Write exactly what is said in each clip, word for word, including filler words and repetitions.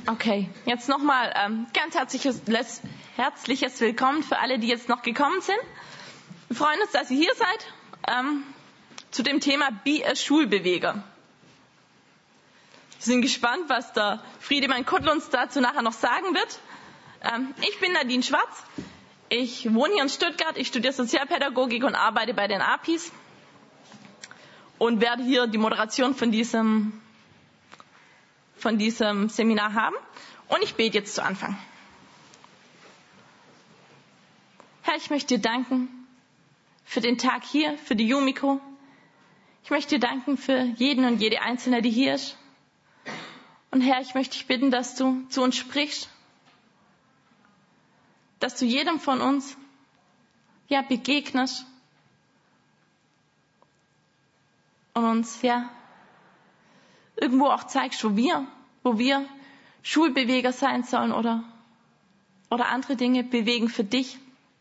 Okay, jetzt nochmal ähm, ganz herzliches, herzliches Willkommen für alle, die jetzt noch gekommen sind. Wir freuen uns, dass ihr hier seid ähm, zu dem Thema Be a Schulbeweger. Wir sind gespannt, was der Friedemann Kottl uns dazu nachher noch sagen wird. Ähm, ich bin Nadine Schwarz, ich wohne hier in Stuttgart, ich studiere Sozialpädagogik und arbeite bei den A P Is und werde hier die Moderation von diesem von diesem Seminar haben. Und ich bete jetzt zu Anfang. Herr, ich möchte dir danken für den Tag hier, für die Yumiko. Ich möchte dir danken für jeden und jede Einzelne, die hier ist. Und Herr, ich möchte dich bitten, dass du zu uns sprichst, dass du jedem von uns ja begegnest und uns ja irgendwo auch zeigst, wo wir, wo wir Schulbeweger sein sollen oder, oder andere Dinge bewegen für dich.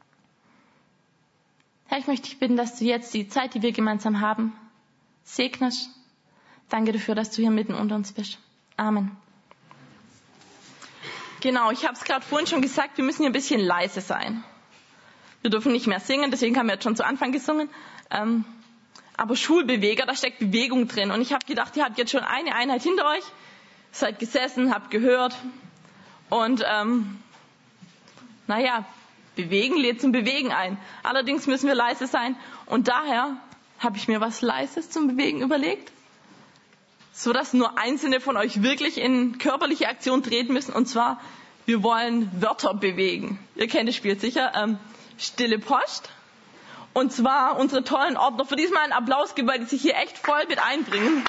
Herr, ich möchte dich bitten, dass du jetzt die Zeit, die wir gemeinsam haben, segnest. Danke dafür, dass du hier mitten unter uns bist. Amen. Genau, ich habe es gerade vorhin schon gesagt, wir müssen hier ein bisschen leise sein. Wir dürfen nicht mehr singen, deswegen haben wir jetzt schon zu Anfang gesungen. Ähm, Aber Schulbeweger, da steckt Bewegung drin. Und ich habe gedacht, ihr habt jetzt schon eine Einheit hinter euch, seid gesessen, habt gehört. Und ähm, naja, bewegen lädt zum Bewegen ein. Allerdings müssen wir leise sein. Und daher habe ich mir was Leises zum Bewegen überlegt, sodass nur Einzelne von euch wirklich in körperliche Aktion treten müssen. Und zwar, wir wollen Wörter bewegen. Ihr kennt das Spiel sicher. Ähm, Stille Post. Und zwar unsere tollen Ordner, für diesmal einen Applaus geben, weil die sich hier echt voll mit einbringen.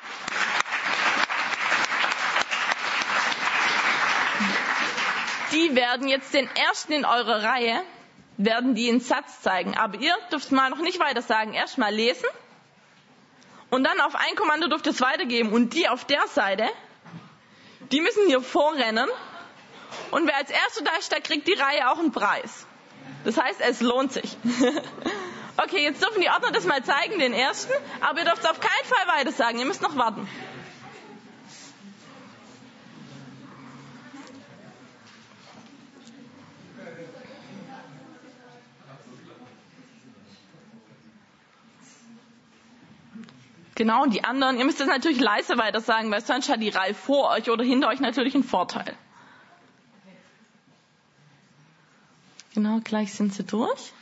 Die werden jetzt den ersten in eurer Reihe, werden die einen Satz zeigen. Aber ihr dürft mal noch nicht weiter sagen. Erst mal lesen und dann auf ein Kommando dürft ihr es weitergeben. Und die auf der Seite, die müssen hier vorrennen. Und wer als Erster da ist, der kriegt die Reihe auch einen Preis. Das heißt, es lohnt sich. Okay, jetzt dürfen die Ordner das mal zeigen, den ersten, aber ihr dürft es auf keinen Fall weiter sagen, ihr müsst noch warten. Genau, und die anderen, ihr müsst es natürlich leise weiter sagen, weil sonst hat die Reihe vor euch oder hinter euch natürlich einen Vorteil. Genau, gleich sind sie durch.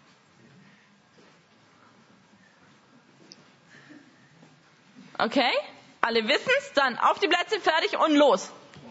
Okay, alle wissen es, dann auf die Plätze, fertig und los.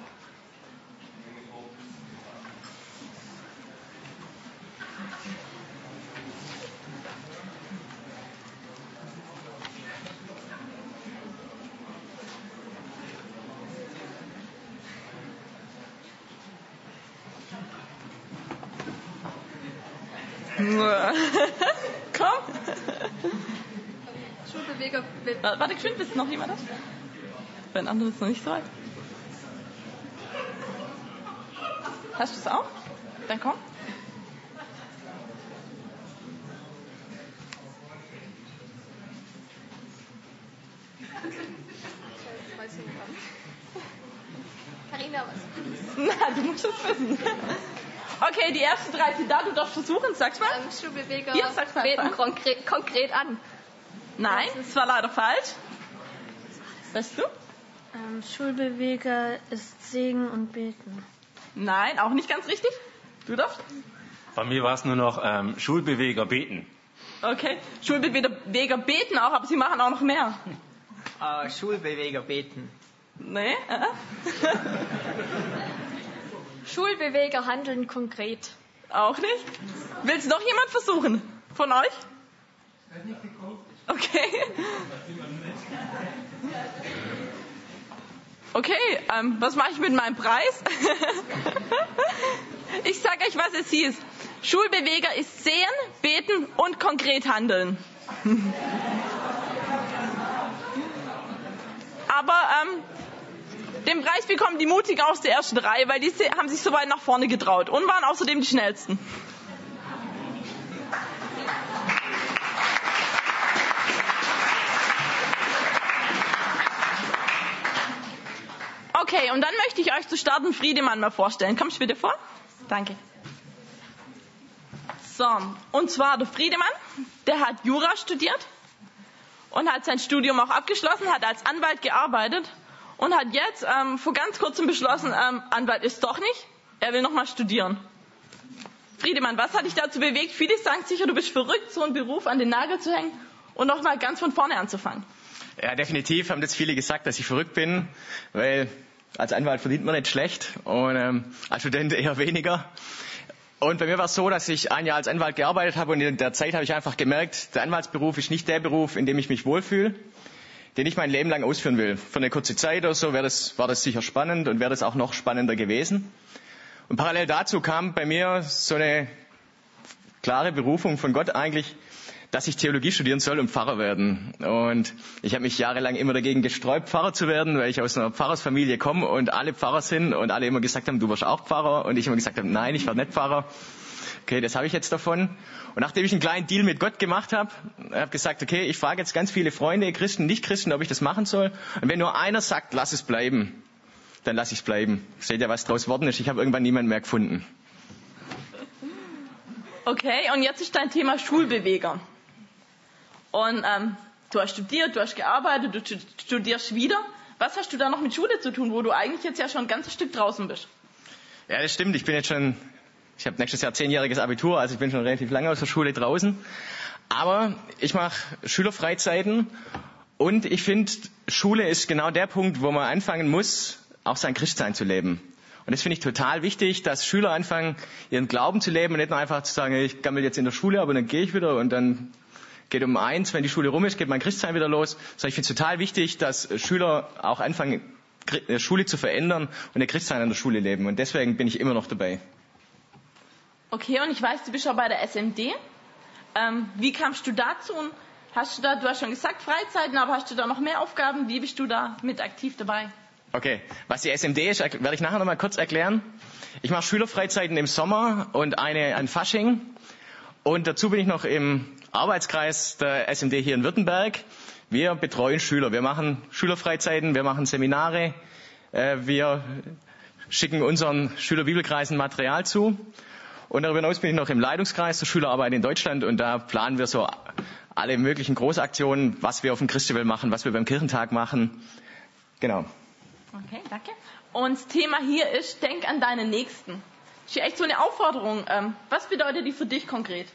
Komm. Schulbeweger. Warte, geschwind, bist noch jemand da? Bei den anderen ist es noch nicht so weit. Hast du es auch? Dann komm. Carina, was? Na, du musst es wissen. Okay, die ersten drei sind da, du darfst versuchen, sag's mal. Ähm, Schulbeweger Hier, sag's mal. beten konkret, konkret an. Nein, das war leider falsch. Weißt du? Ähm, Schulbeweger ist Singen und Beten. Nein, auch nicht ganz richtig. Du darfst? Bei mir war es nur noch ähm, Schulbeweger beten. Okay, Schulbeweger beten auch, aber sie machen auch noch mehr. Uh, Schulbeweger beten. Nee? Äh? Schulbeweger handeln konkret. Auch nicht? Will's noch jemand versuchen? Von euch? Okay. Okay, ähm, was mache ich mit meinem Preis? Ich sage euch, was es hieß. Schulbeweger ist sehen, beten und konkret handeln. Aber ähm, den Preis bekommen die Mutigen aus der ersten Reihe, weil die haben sich so weit nach vorne getraut und waren außerdem die schnellsten. Okay, und dann möchte ich euch zu starten Friedemann mal vorstellen. Kommst du bitte vor? Danke. So, und zwar der Friedemann, der hat Jura studiert und hat sein Studium auch abgeschlossen, hat als Anwalt gearbeitet und hat jetzt ähm, vor ganz kurzem beschlossen, ähm, Anwalt ist doch nicht, er will nochmal studieren. Friedemann, was hat dich dazu bewegt? Viele sagen sicher, du bist verrückt, so einen Beruf an den Nagel zu hängen und nochmal ganz von vorne anzufangen. Ja, definitiv haben das viele gesagt, dass ich verrückt bin, weil als Anwalt verdient man nicht schlecht und ähm, als Student eher weniger. Und bei mir war es so, dass ich ein Jahr als Anwalt gearbeitet habe und in der Zeit habe ich einfach gemerkt, der Anwaltsberuf ist nicht der Beruf, in dem ich mich wohlfühle, den ich mein Leben lang ausführen will. Für eine kurze Zeit oder so wäre das, war das sicher spannend und wäre das auch noch spannender gewesen. Und parallel dazu kam bei mir so eine klare Berufung von Gott eigentlich, dass ich Theologie studieren soll und Pfarrer werden. Und ich habe mich jahrelang immer dagegen gesträubt, Pfarrer zu werden, weil ich aus einer Pfarrersfamilie komme und alle Pfarrer sind und alle immer gesagt haben, du wirst auch Pfarrer. Und ich immer gesagt habe, nein, ich werde nicht Pfarrer. Okay, das habe ich jetzt davon. Und nachdem ich einen kleinen Deal mit Gott gemacht habe, habe gesagt, okay, ich frage jetzt ganz viele Freunde, Christen, Nicht-Christen, ob ich das machen soll. Und wenn nur einer sagt, lass es bleiben, dann lass ich es bleiben. Seht ihr, was draus geworden ist? Ich habe irgendwann niemanden mehr gefunden. Okay, und jetzt ist dein Thema Schulbeweger. Und ähm, du hast studiert, du hast gearbeitet, du studierst wieder. Was hast du da noch mit Schule zu tun, wo du eigentlich jetzt ja schon ein ganzes Stück draußen bist? Ja, das stimmt. Ich bin jetzt schon, ich habe nächstes Jahr zehnjähriges Abitur, also ich bin schon relativ lange aus der Schule draußen. Aber ich mache Schülerfreizeiten und ich finde, Schule ist genau der Punkt, wo man anfangen muss, auch sein Christsein zu leben. Und das finde ich total wichtig, dass Schüler anfangen, ihren Glauben zu leben und nicht nur einfach zu sagen, ich gammel jetzt in der Schule, aber dann gehe ich wieder und dann geht um eins, wenn die Schule rum ist, geht mein Christsein wieder los. Also ich finde es total wichtig, dass Schüler auch anfangen, Schule zu verändern und ihr Christsein an der Schule leben. Und deswegen bin ich immer noch dabei. Okay, und ich weiß, du bist auch bei der S M D. Ähm, wie kamst du dazu? Und hast du da, du hast schon gesagt Freizeiten, aber hast du da noch mehr Aufgaben? Wie bist du da mit aktiv dabei? Okay, was die S M D ist, werde ich nachher noch mal kurz erklären. Ich mache Schülerfreizeiten im Sommer und eine an Fasching. Und dazu bin ich noch im Arbeitskreis der S M D hier in Württemberg. Wir betreuen Schüler. Wir machen Schülerfreizeiten, wir machen Seminare, wir schicken unseren Schülerbibelkreisen Material zu. Und darüber hinaus bin ich noch im Leitungskreis der Schülerarbeit in Deutschland und da planen wir so alle möglichen Großaktionen, was wir auf dem Christiwell machen, was wir beim Kirchentag machen. Genau. Okay, danke. Und das Thema hier ist, denk an deine Nächsten. Das ist echt so eine Aufforderung. Was bedeutet die für dich konkret?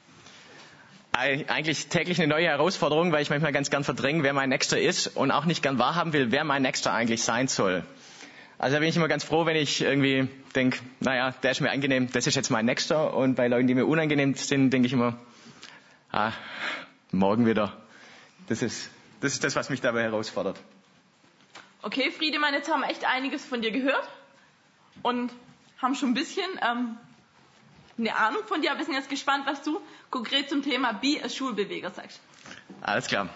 Eigentlich täglich eine neue Herausforderung, weil ich manchmal ganz gern verdränge, wer mein Nächster ist und auch nicht gern wahrhaben will, wer mein Nächster eigentlich sein soll. Also da bin ich immer ganz froh, wenn ich irgendwie denke, naja, der ist mir angenehm, das ist jetzt mein Nächster. Und bei Leuten, die mir unangenehm sind, denke ich immer, ah, morgen wieder. Das ist, das ist das, was mich dabei herausfordert. Okay, Friedemann, jetzt haben wir echt einiges von dir gehört und haben schon ein bisschen ähm, eine Ahnung von dir, aber wir sind jetzt gespannt, was du konkret zum Thema Be a Schulbeweger sagst. Alles klar.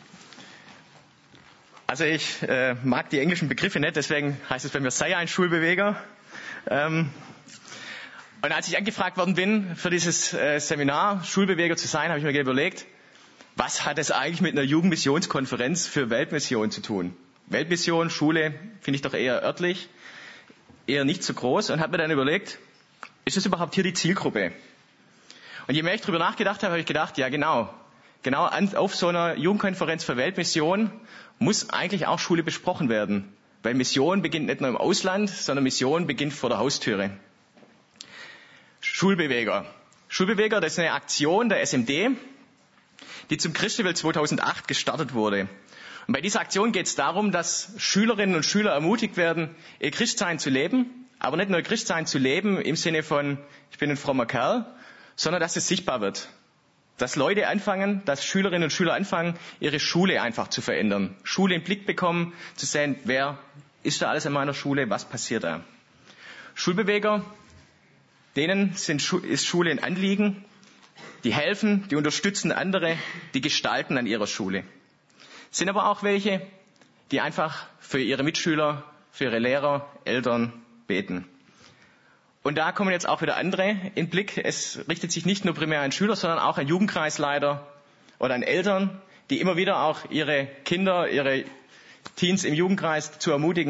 Also ich äh, mag die englischen Begriffe nicht, deswegen heißt es bei mir, sei ein Schulbeweger. Ähm, und als ich angefragt worden bin, für dieses äh, Seminar Schulbeweger zu sein, habe ich mir überlegt, was hat es eigentlich mit einer Jugendmissionskonferenz für Weltmission zu tun? Weltmission, Schule, finde ich doch eher örtlich, eher nicht so groß und habe mir dann überlegt, ist das überhaupt hier die Zielgruppe? Und je mehr ich darüber nachgedacht habe, habe ich gedacht, ja genau, genau an, auf so einer Jugendkonferenz für Weltmission muss eigentlich auch Schule besprochen werden. Weil Mission beginnt nicht nur im Ausland, sondern Mission beginnt vor der Haustüre. Schulbeweger. Schulbeweger, das ist eine Aktion der S M D, die zum Christiwell zweitausendacht gestartet wurde. Und bei dieser Aktion geht es darum, dass Schülerinnen und Schüler ermutigt werden, ihr Christsein zu leben, aber nicht nur ihr Christsein zu leben im Sinne von, ich bin ein frommer Kerl, sondern dass es sichtbar wird. Dass Leute anfangen, dass Schülerinnen und Schüler anfangen, ihre Schule einfach zu verändern. Schule im Blick bekommen, zu sehen, wer ist da alles in meiner Schule, was passiert da. Schulbeweger, denen sind, ist Schule ein Anliegen, die helfen, die unterstützen andere, die gestalten an ihrer Schule. Es sind aber auch welche, die einfach für ihre Mitschüler, für ihre Lehrer, Eltern beten. Und da kommen jetzt auch wieder andere in den Blick. Es richtet sich nicht nur primär an Schüler, sondern auch an Jugendkreisleiter oder an Eltern, die immer wieder auch ihre Kinder, ihre Teens im Jugendkreis zu ermutigen,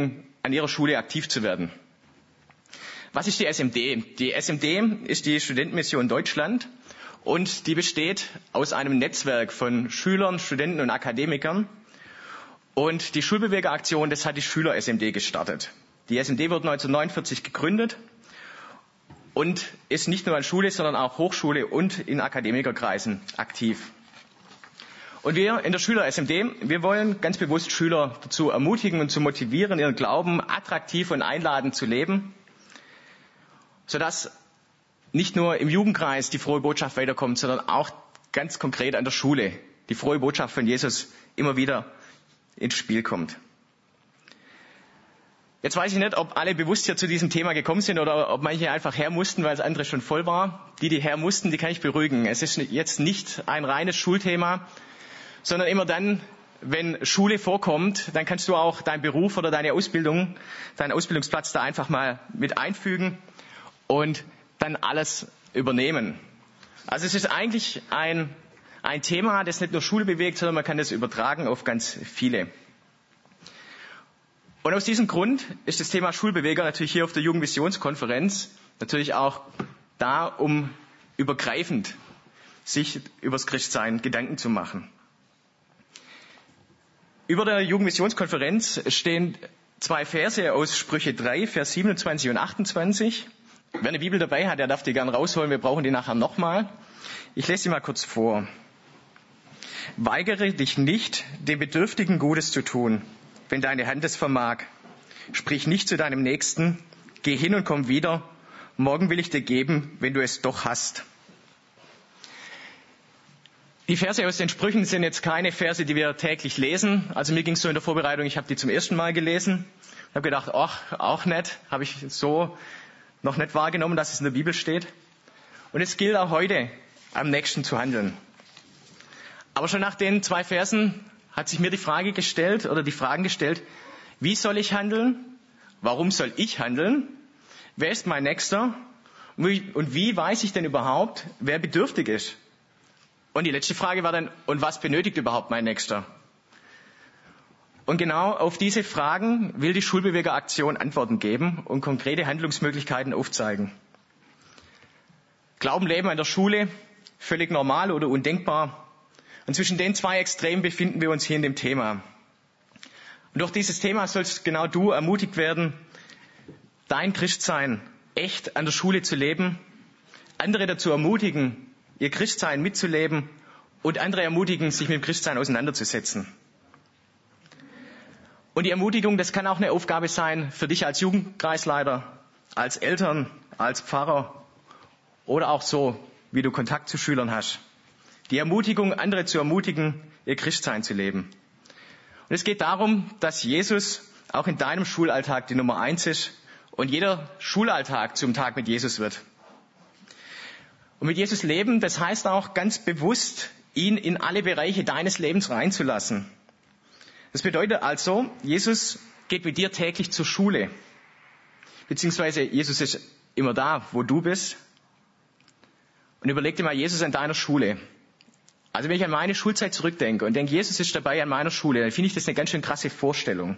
an ihrer Schule aktiv zu werden. Was ist die S M D? Die S M D ist die Studentenmission Deutschland und die besteht aus einem Netzwerk von Schülern, Studenten und Akademikern. Und die Schulbewegeraktion, das hat die Schüler-S M D gestartet. Die S M D wurde neunzehnhundertneunundvierzig gegründet und ist nicht nur an Schule, sondern auch Hochschule und in Akademikerkreisen aktiv. Und wir in der Schüler-S M D, wir wollen ganz bewusst Schüler dazu ermutigen und zu motivieren, ihren Glauben attraktiv und einladend zu leben, sodass nicht nur im Jugendkreis die frohe Botschaft weiterkommt, sondern auch ganz konkret an der Schule die frohe Botschaft von Jesus immer wieder ins Spiel kommt. Jetzt weiß ich nicht, ob alle bewusst hier zu diesem Thema gekommen sind oder ob manche einfach her mussten, weil das andere schon voll war. Die, die her mussten, die kann ich beruhigen. Es ist jetzt nicht ein reines Schulthema, sondern immer dann, wenn Schule vorkommt, dann kannst du auch deinen Beruf oder deine Ausbildung, deinen Ausbildungsplatz da einfach mal mit einfügen und dann alles übernehmen. Also es ist eigentlich ein, ein Thema, das nicht nur Schule bewegt, sondern man kann das übertragen auf ganz viele. Und aus diesem Grund ist das Thema Schulbeweger natürlich hier auf der Jugendmissionskonferenz natürlich auch da, um übergreifend sich über das Christsein Gedanken zu machen. Über der Jugendmissionskonferenz stehen zwei Verse aus Sprüche drei, Vers siebenundzwanzig und achtundzwanzig. Wer eine Bibel dabei hat, der darf die gern rausholen. Wir brauchen die nachher nochmal. Ich lese sie mal kurz vor. Weigere dich nicht, dem Bedürftigen Gutes zu tun, wenn deine Hand es vermag. Sprich nicht zu deinem Nächsten, geh hin und komm wieder. Morgen will ich dir geben, wenn du es doch hast. Die Verse aus den Sprüchen sind jetzt keine Verse, die wir täglich lesen. Also mir ging es so in der Vorbereitung, ich habe die zum ersten Mal gelesen. Ich habe gedacht, ach, auch nett, habe ich so noch nicht wahrgenommen, dass es in der Bibel steht. Und es gilt auch heute, am Nächsten zu handeln. Aber schon nach den zwei Versen hat sich mir die Frage gestellt oder die Fragen gestellt, wie soll ich handeln? Warum soll ich handeln? Wer ist mein Nächster? Und wie weiß ich denn überhaupt, wer bedürftig ist? Und die letzte Frage war dann, und was benötigt überhaupt mein Nächster? Und genau auf diese Fragen will die Schulbewegeraktion Antworten geben und konkrete Handlungsmöglichkeiten aufzeigen. Glauben, Leben an der Schule, völlig normal oder undenkbar. Und zwischen den zwei Extremen befinden wir uns hier in dem Thema. Und durch dieses Thema sollst genau du ermutigt werden, dein Christsein echt an der Schule zu leben, andere dazu ermutigen, ihr Christsein mitzuleben und andere ermutigen, sich mit dem Christsein auseinanderzusetzen. Und die Ermutigung, das kann auch eine Aufgabe sein für dich als Jugendkreisleiter, als Eltern, als Pfarrer oder auch so, wie du Kontakt zu Schülern hast. Die Ermutigung, andere zu ermutigen, ihr Christsein zu leben. Und es geht darum, dass Jesus auch in deinem Schulalltag die Nummer eins ist und jeder Schulalltag zum Tag mit Jesus wird. Und mit Jesus leben, das heißt auch ganz bewusst, ihn in alle Bereiche deines Lebens reinzulassen. Das bedeutet also, Jesus geht mit dir täglich zur Schule. Beziehungsweise Jesus ist immer da, wo du bist. Und überleg dir mal Jesus an deiner Schule. Also wenn ich an meine Schulzeit zurückdenke und denke, Jesus ist dabei an meiner Schule, dann finde ich das eine ganz schön krasse Vorstellung.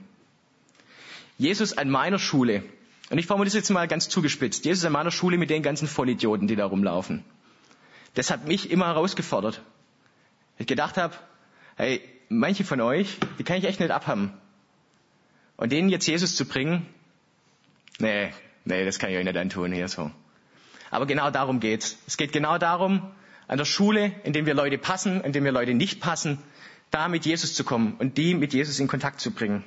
Jesus an meiner Schule. Und ich formuliere das jetzt mal ganz zugespitzt. Jesus an meiner Schule mit den ganzen Vollidioten, die da rumlaufen. Das hat mich immer herausgefordert. Ich gedacht habe, hey, manche von euch, die kann ich echt nicht abhaben. Und denen jetzt Jesus zu bringen, nee, nee, das kann ich euch nicht antun hier so. Aber genau darum geht's. Es geht genau darum, an der Schule, in dem wir Leute passen, in dem wir Leute nicht passen, da mit Jesus zu kommen und die mit Jesus in Kontakt zu bringen.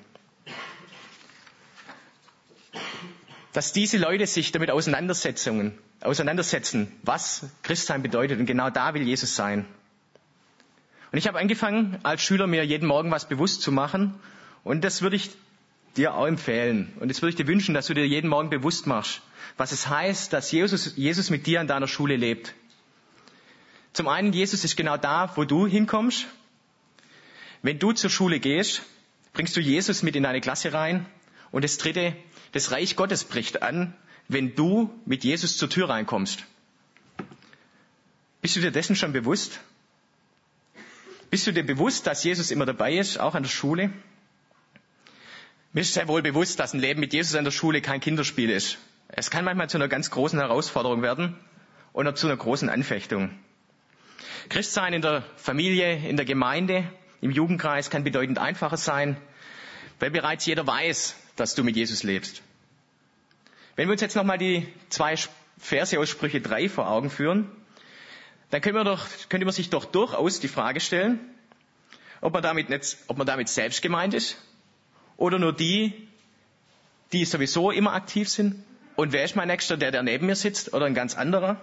Dass diese Leute sich damit auseinandersetzen, auseinandersetzen, was Christsein bedeutet. Und genau da will Jesus sein. Und ich habe angefangen, als Schüler mir jeden Morgen was bewusst zu machen. Und das würde ich dir auch empfehlen. Und das würde ich dir wünschen, dass du dir jeden Morgen bewusst machst, was es heißt, dass Jesus, Jesus mit dir an deiner Schule lebt. Zum einen, Jesus ist genau da, wo du hinkommst. Wenn du zur Schule gehst, bringst du Jesus mit in deine Klasse rein. Und das dritte, das Reich Gottes bricht an, wenn du mit Jesus zur Tür reinkommst. Bist du dir dessen schon bewusst? Bist du dir bewusst, dass Jesus immer dabei ist, auch an der Schule? Mir ist sehr wohl bewusst, dass ein Leben mit Jesus an der Schule kein Kinderspiel ist. Es kann manchmal zu einer ganz großen Herausforderung werden und auch zu einer großen Anfechtung. Christsein in der Familie, in der Gemeinde, im Jugendkreis kann bedeutend einfacher sein, weil bereits jeder weiß, dass du mit Jesus lebst. Wenn wir uns jetzt nochmal die zwei Verse aus Sprüche drei vor Augen führen, dann können wir doch, könnte man sich doch durchaus die Frage stellen, ob man damit, nicht, ob man damit selbst gemeint ist oder nur die, die sowieso immer aktiv sind. Und wer ist mein Nächster, der, der neben mir sitzt oder ein ganz anderer?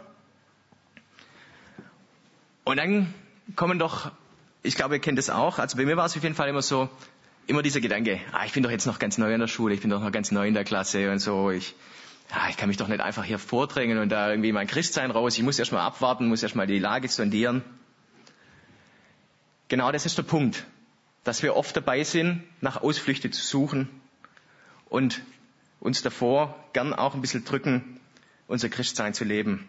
Und dann kommen doch, ich glaube, ihr kennt das auch, also bei mir war es auf jeden Fall immer so, immer dieser Gedanke, ah, ich bin doch jetzt noch ganz neu in der Schule, ich bin doch noch ganz neu in der Klasse und so, ich, ah, ich kann mich doch nicht einfach hier vordrängen und da irgendwie mein Christsein raus, ich muss erst mal abwarten, muss erst mal die Lage sondieren. Genau das ist der Punkt, dass wir oft dabei sind, nach Ausflüchte zu suchen und uns davor gern auch ein bisschen drücken, unser Christsein zu leben.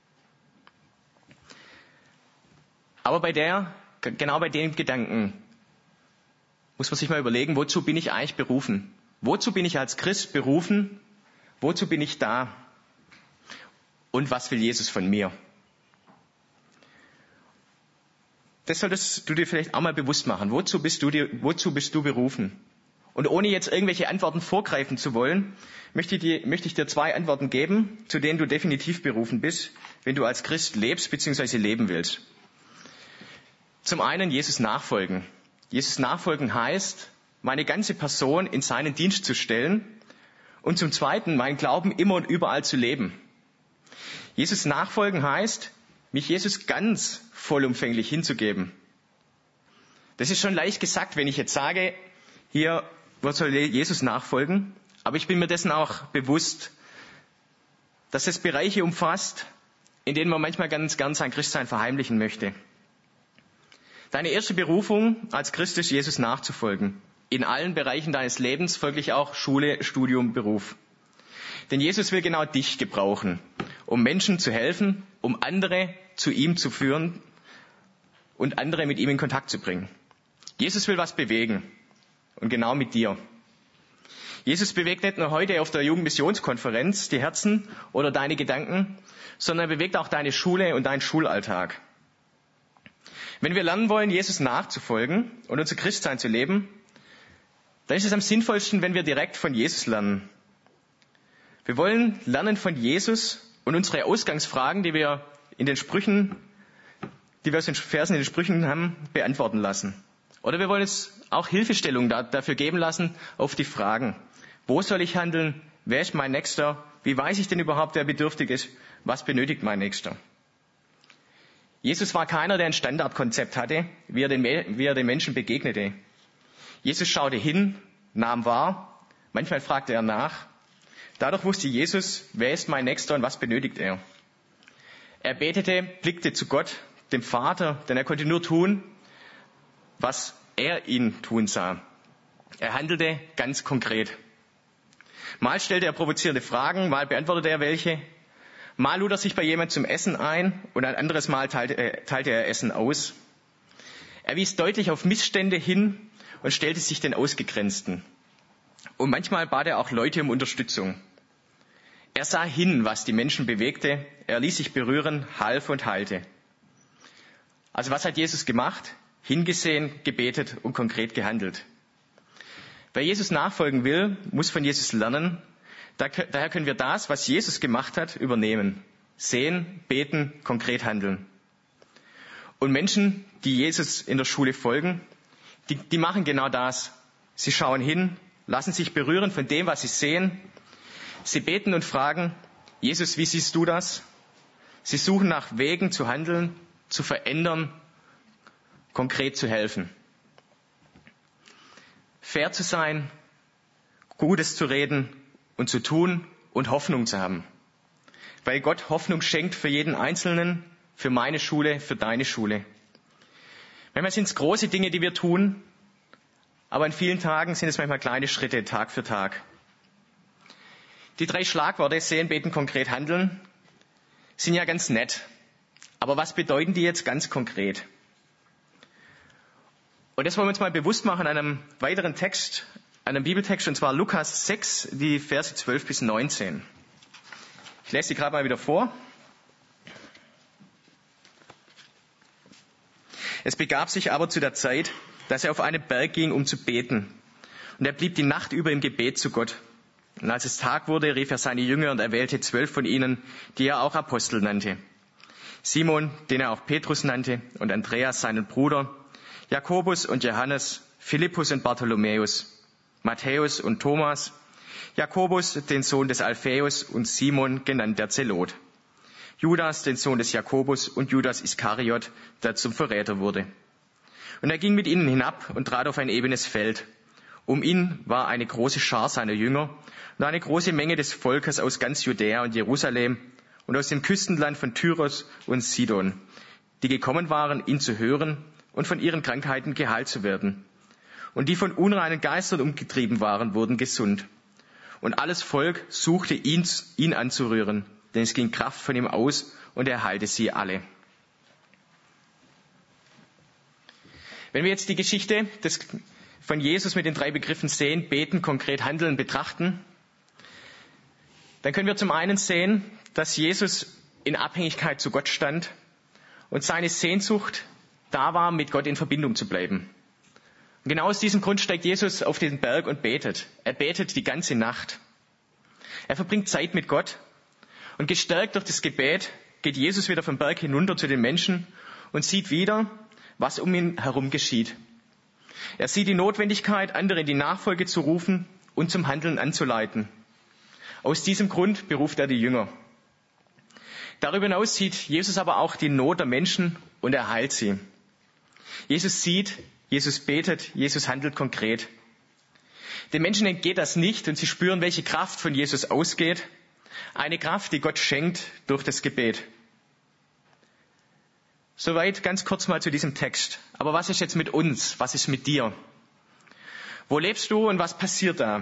Aber bei der, genau bei den Gedanken muss man sich mal überlegen, wozu bin ich eigentlich berufen? Wozu bin ich als Christ berufen? Wozu bin ich da? Und was will Jesus von mir? Das solltest du dir vielleicht auch mal bewusst machen. Wozu bist du, dir, wozu bist du berufen? Und ohne jetzt irgendwelche Antworten vorgreifen zu wollen, möchte ich, dir, möchte ich dir zwei Antworten geben, zu denen du definitiv berufen bist, wenn du als Christ lebst bzw. leben willst. Zum einen Jesus nachfolgen. Jesus nachfolgen heißt, meine ganze Person in seinen Dienst zu stellen und zum zweiten, meinen Glauben immer und überall zu leben. Jesus nachfolgen heißt, mich Jesus ganz vollumfänglich hinzugeben. Das ist schon leicht gesagt, wenn ich jetzt sage, hier, wo soll Jesus nachfolgen? Aber ich bin mir dessen auch bewusst, dass es Bereiche umfasst, in denen man manchmal ganz gern sein Christsein verheimlichen möchte. Deine erste Berufung als Christ ist, Jesus nachzufolgen. In allen Bereichen deines Lebens, folglich auch Schule, Studium, Beruf. Denn Jesus will genau dich gebrauchen, um Menschen zu helfen, um andere zu ihm zu führen und andere mit ihm in Kontakt zu bringen. Jesus will was bewegen. Und genau mit dir. Jesus bewegt nicht nur heute auf der Jugendmissionskonferenz die Herzen oder deine Gedanken, sondern er bewegt auch deine Schule und deinen Schulalltag. Wenn wir lernen wollen, Jesus nachzufolgen und unser Christsein zu leben, dann ist es am sinnvollsten, wenn wir direkt von Jesus lernen. Wir wollen lernen von Jesus und unsere Ausgangsfragen, die wir in den Sprüchen, die wir aus den Versen in den Sprüchen haben, beantworten lassen. Oder wir wollen uns auch Hilfestellung dafür geben lassen auf die Fragen. Wo soll ich handeln? Wer ist mein Nächster? Wie weiß ich denn überhaupt, wer bedürftig ist? Was benötigt mein Nächster? Jesus war keiner, der ein Standardkonzept hatte, wie er den, wie er den Menschen begegnete. Jesus schaute hin, nahm wahr, manchmal fragte er nach. Dadurch wusste Jesus, wer ist mein Nächster und was benötigt er. Er betete, blickte zu Gott, dem Vater, denn er konnte nur tun, was er ihn tun sah. Er handelte ganz konkret. Mal stellte er provozierende Fragen, mal beantwortete er welche. Mal lud er sich bei jemand zum Essen ein und ein anderes Mal teilte, äh, teilte er Essen aus. Er wies deutlich auf Missstände hin und stellte sich den Ausgegrenzten. Und manchmal bat er auch Leute um Unterstützung. Er sah hin, was die Menschen bewegte. Er ließ sich berühren, half und heilte. Also was hat Jesus gemacht? Hingesehen, gebetet und konkret gehandelt. Wer Jesus nachfolgen will, muss von Jesus lernen. Daher können wir das, was Jesus gemacht hat, übernehmen. Sehen, beten, konkret handeln. Und Menschen, die Jesus in der Schule folgen, die, die machen genau das. Sie schauen hin, lassen sich berühren von dem, was sie sehen. Sie beten und fragen, Jesus, wie siehst du das? Sie suchen nach Wegen zu handeln, zu verändern, konkret zu helfen. Fair zu sein, Gutes zu reden und zu tun und Hoffnung zu haben. Weil Gott Hoffnung schenkt für jeden Einzelnen, für meine Schule, für deine Schule. Manchmal sind es große Dinge, die wir tun, aber an vielen Tagen sind es manchmal kleine Schritte, Tag für Tag. Die drei Schlagworte, sehen, beten, konkret handeln, sind ja ganz nett. Aber was bedeuten die jetzt ganz konkret? Und das wollen wir uns mal bewusst machen an einem weiteren Text, einem Bibeltext, und zwar Lukas sechs, die Verse zwölf bis neunzehn. Ich lese sie gerade mal wieder vor. Es begab sich aber zu der Zeit, dass er auf einen Berg ging, um zu beten. Und er blieb die Nacht über im Gebet zu Gott. Und als es Tag wurde, rief er seine Jünger und erwählte zwölf von ihnen, die er auch Apostel nannte. Simon, den er auch Petrus nannte, und Andreas, seinen Bruder, Jakobus und Johannes, Philippus und Bartholomäus, Matthäus und Thomas, Jakobus, den Sohn des Alphaeus, und Simon, genannt der Zelot, Judas, den Sohn des Jakobus, und Judas Iskariot, der zum Verräter wurde. Und er ging mit ihnen hinab und trat auf ein ebenes Feld. Um ihn war eine große Schar seiner Jünger und eine große Menge des Volkes aus ganz Judäa und Jerusalem und aus dem Küstenland von Tyros und Sidon, die gekommen waren, ihn zu hören und von ihren Krankheiten geheilt zu werden. Und die von unreinen Geistern umgetrieben waren, wurden gesund. Und alles Volk suchte ihn, ihn anzurühren, denn es ging Kraft von ihm aus und er heilte sie alle. Wenn wir jetzt die Geschichte des von Jesus mit den drei Begriffen sehen, beten, konkret handeln, betrachten, dann können wir zum einen sehen, dass Jesus in Abhängigkeit zu Gott stand und seine Sehnsucht da war, mit Gott in Verbindung zu bleiben. Und genau aus diesem Grund steigt Jesus auf den Berg und betet. Er betet die ganze Nacht. Er verbringt Zeit mit Gott und gestärkt durch das Gebet geht Jesus wieder vom Berg hinunter zu den Menschen und sieht wieder, was um ihn herum geschieht. Er sieht die Notwendigkeit, andere in die Nachfolge zu rufen und zum Handeln anzuleiten. Aus diesem Grund beruft er die Jünger. Darüber hinaus sieht Jesus aber auch die Not der Menschen und er heilt sie. Jesus sieht, Jesus betet, Jesus handelt konkret. Den Menschen entgeht das nicht und sie spüren, welche Kraft von Jesus ausgeht. Eine Kraft, die Gott schenkt durch das Gebet. Soweit ganz kurz mal zu diesem Text. Aber was ist jetzt mit uns? Was ist mit dir? Wo lebst du und was passiert da?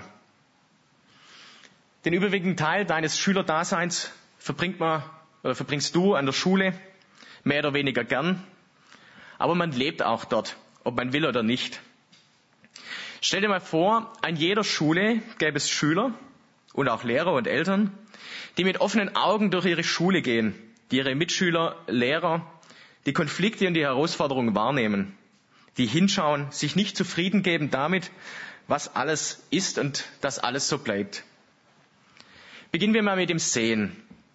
Den überwiegenden Teil deines Schülerdaseins verbringt man, oder verbringst du an der Schule, mehr oder weniger gern. Aber man lebt auch dort, ob man will oder nicht. Stell dir mal vor, an jeder Schule gäbe es Schüler und auch Lehrer und Eltern, die mit offenen Augen durch ihre Schule gehen, die ihre Mitschüler, Lehrer, die Konflikte und die Herausforderungen wahrnehmen, die hinschauen, sich nicht zufrieden geben damit, was alles ist und dass alles so bleibt. Beginnen wir mal mit dem Sehen.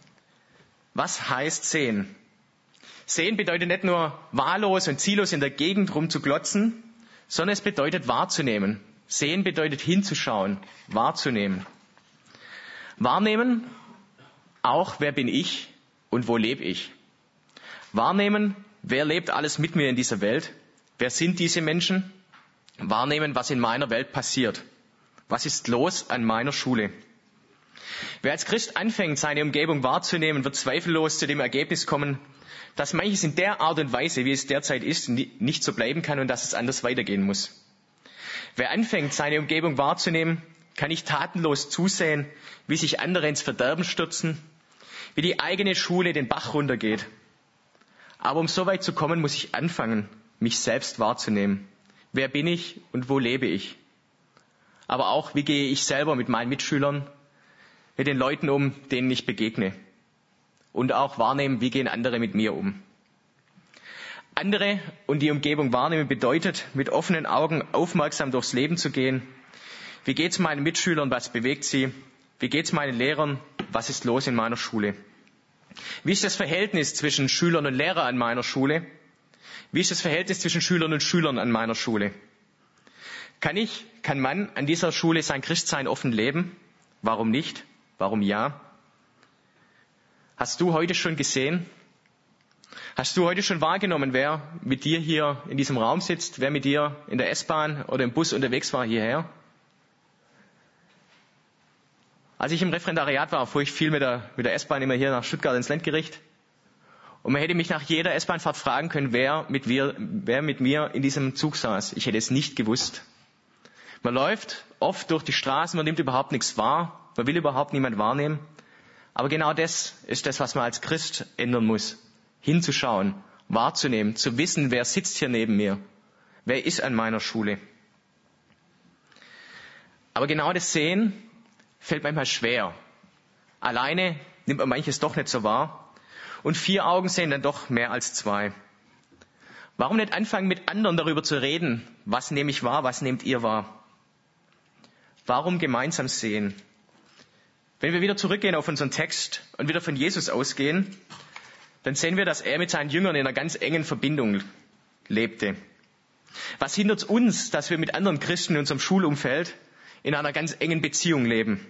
Was heißt Sehen? Sehen bedeutet nicht nur wahllos und ziellos in der Gegend rumzuglotzen, sondern es bedeutet wahrzunehmen. Sehen bedeutet hinzuschauen, wahrzunehmen. Wahrnehmen, auch wer bin ich und wo lebe ich? Wahrnehmen, wer lebt alles mit mir in dieser Welt? Wer sind diese Menschen? Wahrnehmen, was in meiner Welt passiert. Was ist los an meiner Schule? Wer als Christ anfängt, seine Umgebung wahrzunehmen, wird zweifellos zu dem Ergebnis kommen, dass manches in der Art und Weise, wie es derzeit ist, nicht so bleiben kann und dass es anders weitergehen muss. Wer anfängt, seine Umgebung wahrzunehmen, kann nicht tatenlos zusehen, wie sich andere ins Verderben stürzen, wie die eigene Schule den Bach runtergeht. Aber um so weit zu kommen, muss ich anfangen, mich selbst wahrzunehmen. Wer bin ich und wo lebe ich? Aber auch, wie gehe ich selber mit meinen Mitschülern, mit den Leuten um, denen ich begegne? Und auch wahrnehmen, wie gehen andere mit mir um? Andere und die Umgebung wahrnehmen bedeutet, mit offenen Augen aufmerksam durchs Leben zu gehen. Wie geht's meinen Mitschülern, was bewegt sie? Wie geht's meinen Lehrern, was ist los in meiner Schule? Wie ist das Verhältnis zwischen Schülern und Lehrern an meiner Schule? Wie ist das Verhältnis zwischen Schülern und Schülern an meiner Schule? Kann ich, kann man an dieser Schule sein Christsein offen leben? Warum nicht? Warum ja? Hast du heute schon gesehen? Hast du heute schon wahrgenommen, wer mit dir hier in diesem Raum sitzt, wer mit dir in der S-Bahn oder im Bus unterwegs war hierher? Als ich im Referendariat war, fuhr ich viel mit der, mit der S-Bahn immer hier nach Stuttgart ins Landgericht. Und man hätte mich nach jeder S-Bahn-Fahrt fragen können, wer mit, wir, wer mit mir in diesem Zug saß. Ich hätte es nicht gewusst. Man läuft oft durch die Straßen, man nimmt überhaupt nichts wahr, man will überhaupt niemand wahrnehmen. Aber genau das ist das, was man als Christ ändern muss. Hinzuschauen, wahrzunehmen, zu wissen, wer sitzt hier neben mir, wer ist an meiner Schule. Aber genau das Sehen fällt manchmal schwer. Alleine nimmt man manches doch nicht so wahr. Und vier Augen sehen dann doch mehr als zwei. Warum nicht anfangen, mit anderen darüber zu reden? Was nehme ich wahr, was nehmt ihr wahr? Warum gemeinsam sehen? Wenn wir wieder zurückgehen auf unseren Text und wieder von Jesus ausgehen, dann sehen wir, dass er mit seinen Jüngern in einer ganz engen Verbindung lebte. Was hindert uns, dass wir mit anderen Christen in unserem Schulumfeld in einer ganz engen Beziehung leben?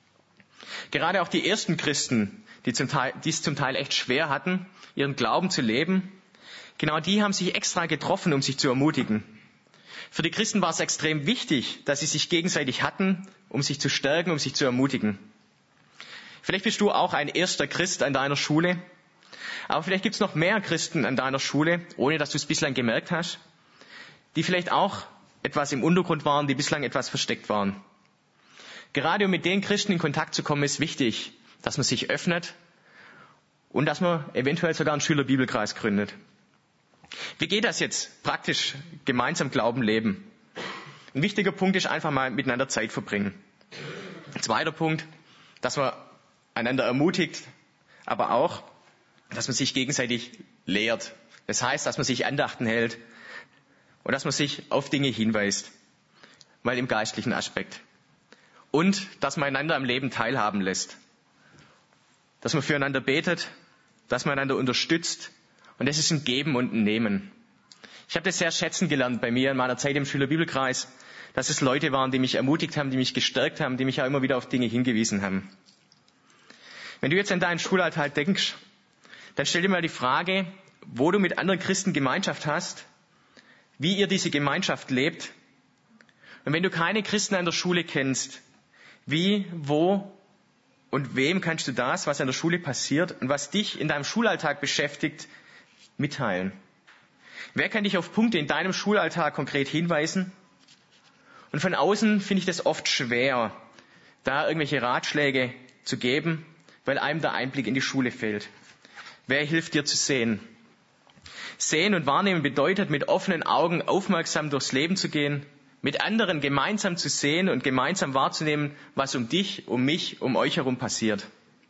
Gerade auch die ersten Christen, die zum Teil, die es zum Teil echt schwer hatten, ihren Glauben zu leben, genau die haben sich extra getroffen, um sich zu ermutigen. Für die Christen war es extrem wichtig, dass sie sich gegenseitig hatten, um sich zu stärken, um sich zu ermutigen. Vielleicht bist du auch ein erster Christ an deiner Schule, aber vielleicht gibt es noch mehr Christen an deiner Schule, ohne dass du es bislang gemerkt hast, die vielleicht auch etwas im Untergrund waren, die bislang etwas versteckt waren. Gerade um mit den Christen in Kontakt zu kommen, ist wichtig, dass man sich öffnet und dass man eventuell sogar einen Schülerbibelkreis gründet. Wie geht das jetzt praktisch gemeinsam Glauben leben? Ein wichtiger Punkt ist einfach mal miteinander Zeit verbringen. Ein zweiter Punkt, dass man einander ermutigt, aber auch, dass man sich gegenseitig lehrt. Das heißt, dass man sich Andachten hält und dass man sich auf Dinge hinweist, mal im geistlichen Aspekt. Und dass man einander am Leben teilhaben lässt. Dass man füreinander betet, dass man einander unterstützt. Und das ist ein Geben und ein Nehmen. Ich habe das sehr schätzen gelernt bei mir in meiner Zeit im Schülerbibelkreis, dass es Leute waren, die mich ermutigt haben, die mich gestärkt haben, die mich auch immer wieder auf Dinge hingewiesen haben. Wenn du jetzt an deinen Schulalltag denkst, dann stell dir mal die Frage, wo du mit anderen Christen Gemeinschaft hast, wie ihr diese Gemeinschaft lebt. Und wenn du keine Christen an der Schule kennst, wie, wo und wem kannst du das, was an der Schule passiert und was dich in deinem Schulalltag beschäftigt, mitteilen? Wer kann dich auf Punkte in deinem Schulalltag konkret hinweisen? Und von außen finde ich das oft schwer, da irgendwelche Ratschläge zu geben, weil einem der Einblick in die Schule fehlt. Wer hilft dir zu sehen? Sehen und wahrnehmen bedeutet, mit offenen Augen aufmerksam durchs Leben zu gehen, mit anderen gemeinsam zu sehen und gemeinsam wahrzunehmen, was um dich, um mich, um euch herum passiert.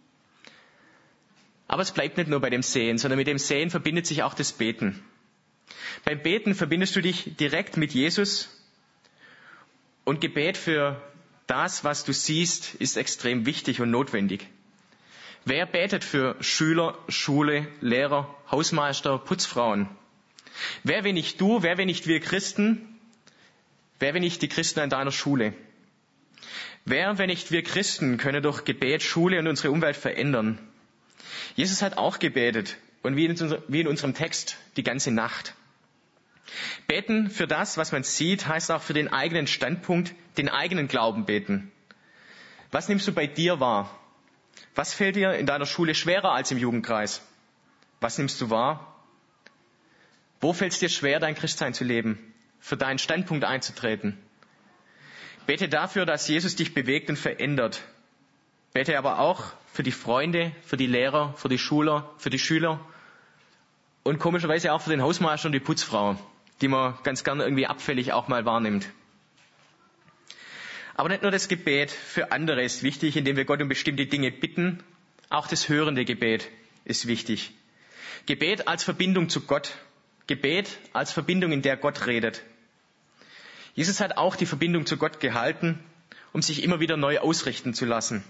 Aber es bleibt nicht nur bei dem Sehen, sondern mit dem Sehen verbindet sich auch das Beten. Beim Beten verbindest du dich direkt mit Jesus und Gebet für das, was du siehst, ist extrem wichtig und notwendig. Wer betet für Schüler, Schule, Lehrer, Hausmeister, Putzfrauen? Wer, wenn nicht du, wer, wenn nicht wir Christen? Wer, wenn nicht die Christen an deiner Schule? Wer, wenn nicht wir Christen, können durch Gebet Schule und unsere Umwelt verändern? Jesus hat auch gebetet und wie in, unser, wie in unserem Text die ganze Nacht. Beten für das, was man sieht, heißt auch für den eigenen Standpunkt, den eigenen Glauben beten. Was nimmst du bei dir wahr? Was fällt dir in deiner Schule schwerer als im Jugendkreis? Was nimmst du wahr? Wo fällt es dir schwer, dein Christsein zu leben, für deinen Standpunkt einzutreten? Bete dafür, dass Jesus dich bewegt und verändert. Bete aber auch für die Freunde, für die Lehrer, für die Schüler, für die Schüler und komischerweise auch für den Hausmeister und die Putzfrau, die man ganz gerne irgendwie abfällig auch mal wahrnimmt. Aber nicht nur das Gebet für andere ist wichtig, indem wir Gott um bestimmte Dinge bitten. Auch das hörende Gebet ist wichtig. Gebet als Verbindung zu Gott. Gebet als Verbindung, in der Gott redet. Jesus hat auch die Verbindung zu Gott gehalten, um sich immer wieder neu ausrichten zu lassen.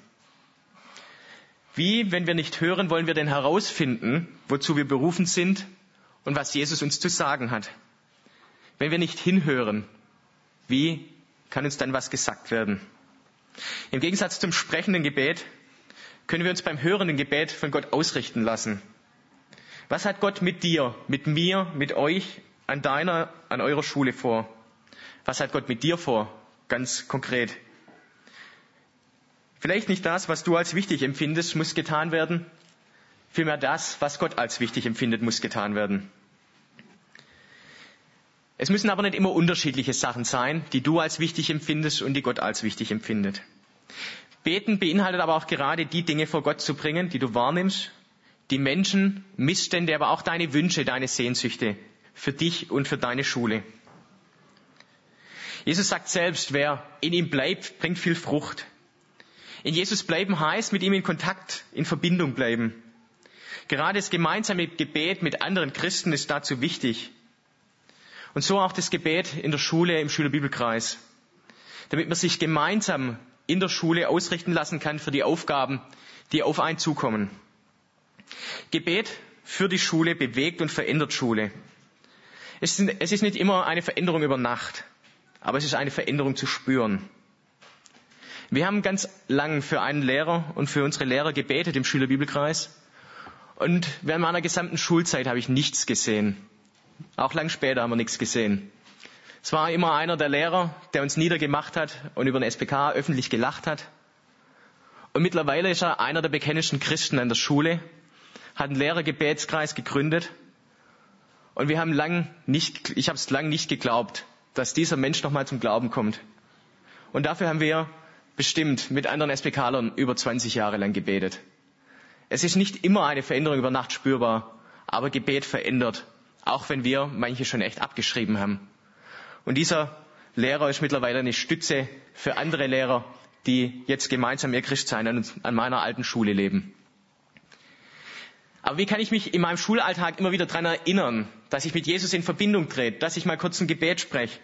Wie, wenn wir nicht hören, wollen wir denn herausfinden, wozu wir berufen sind und was Jesus uns zu sagen hat? Wenn wir nicht hinhören, wie kann uns dann was gesagt werden? Im Gegensatz zum sprechenden Gebet können wir uns beim hörenden Gebet von Gott ausrichten lassen. Was hat Gott mit dir, mit mir, mit euch, an deiner, an eurer Schule vor? Was hat Gott mit dir vor, ganz konkret? Vielleicht nicht das, was du als wichtig empfindest, muss getan werden. Vielmehr das, was Gott als wichtig empfindet, muss getan werden. Es müssen aber nicht immer unterschiedliche Sachen sein, die du als wichtig empfindest und die Gott als wichtig empfindet. Beten beinhaltet aber auch gerade die Dinge vor Gott zu bringen, die du wahrnimmst, die Menschen, Missstände, aber auch deine Wünsche, deine Sehnsüchte für dich und für deine Schule. Jesus sagt selbst, wer in ihm bleibt, bringt viel Frucht. In Jesus bleiben heißt, mit ihm in Kontakt, in Verbindung bleiben. Gerade das gemeinsame Gebet mit anderen Christen ist dazu wichtig. Und so auch das Gebet in der Schule, im Schülerbibelkreis. Damit man sich gemeinsam in der Schule ausrichten lassen kann für die Aufgaben, die auf einen zukommen. Gebet für die Schule bewegt und verändert Schule. Es ist nicht immer eine Veränderung über Nacht, aber es ist eine Veränderung zu spüren. Wir haben ganz lang für einen Lehrer und für unsere Lehrer gebetet im Schülerbibelkreis. Und während meiner gesamten Schulzeit habe ich nichts gesehen. Auch lang später haben wir nichts gesehen. Es war immer einer der Lehrer, der uns niedergemacht hat und über den S P K öffentlich gelacht hat. Und mittlerweile ist er einer der bekanntesten Christen an der Schule, hat einen Lehrergebetskreis gegründet. Und wir haben lang nicht, ich habe es lang nicht geglaubt, dass dieser Mensch nochmal zum Glauben kommt. Und dafür haben wir bestimmt mit anderen S P Klern über zwanzig Jahre lang gebetet. Es ist nicht immer eine Veränderung über Nacht spürbar, aber Gebet verändert, auch wenn wir manche schon echt abgeschrieben haben. Und dieser Lehrer ist mittlerweile eine Stütze für andere Lehrer, die jetzt gemeinsam ihr Christsein an, an meiner alten Schule leben. Aber wie kann ich mich in meinem Schulalltag immer wieder daran erinnern, dass ich mit Jesus in Verbindung trete, dass ich mal kurz ein Gebet spreche?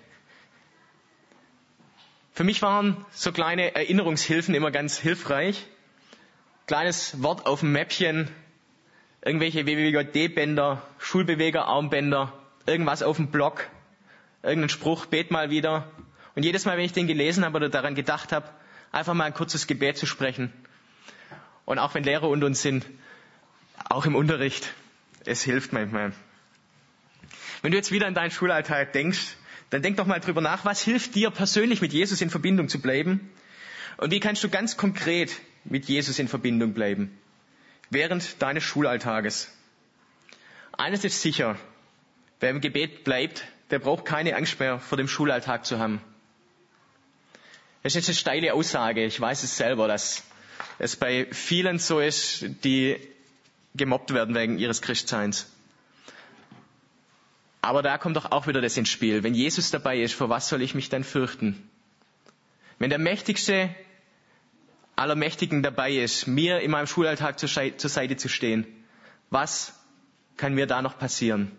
Für mich waren so kleine Erinnerungshilfen immer ganz hilfreich. Kleines Wort auf dem Mäppchen, irgendwelche W W J D-Bänder, Schulbeweger-Armbänder, irgendwas auf dem Block, irgendein Spruch, bet mal wieder. Und jedes Mal, wenn ich den gelesen habe oder daran gedacht habe, einfach mal ein kurzes Gebet zu sprechen. Und auch wenn Lehrer unter uns sind, auch im Unterricht, es hilft manchmal. Wenn du jetzt wieder an deinen Schulalltag denkst, dann denk doch mal drüber nach, was hilft dir persönlich mit Jesus in Verbindung zu bleiben? Und wie kannst du ganz konkret mit Jesus in Verbindung bleiben? Während deines Schulalltages. Eines ist sicher, wer im Gebet bleibt, der braucht keine Angst mehr vor dem Schulalltag zu haben. Das ist eine steile Aussage. Ich weiß es selber, dass es bei vielen so ist, die gemobbt werden wegen ihres Christseins. Aber da kommt doch auch wieder das ins Spiel. Wenn Jesus dabei ist, vor was soll ich mich dann fürchten? Wenn der Mächtigste aller Mächtigen dabei ist, mir in meinem Schulalltag zur Seite zu stehen, was kann mir da noch passieren?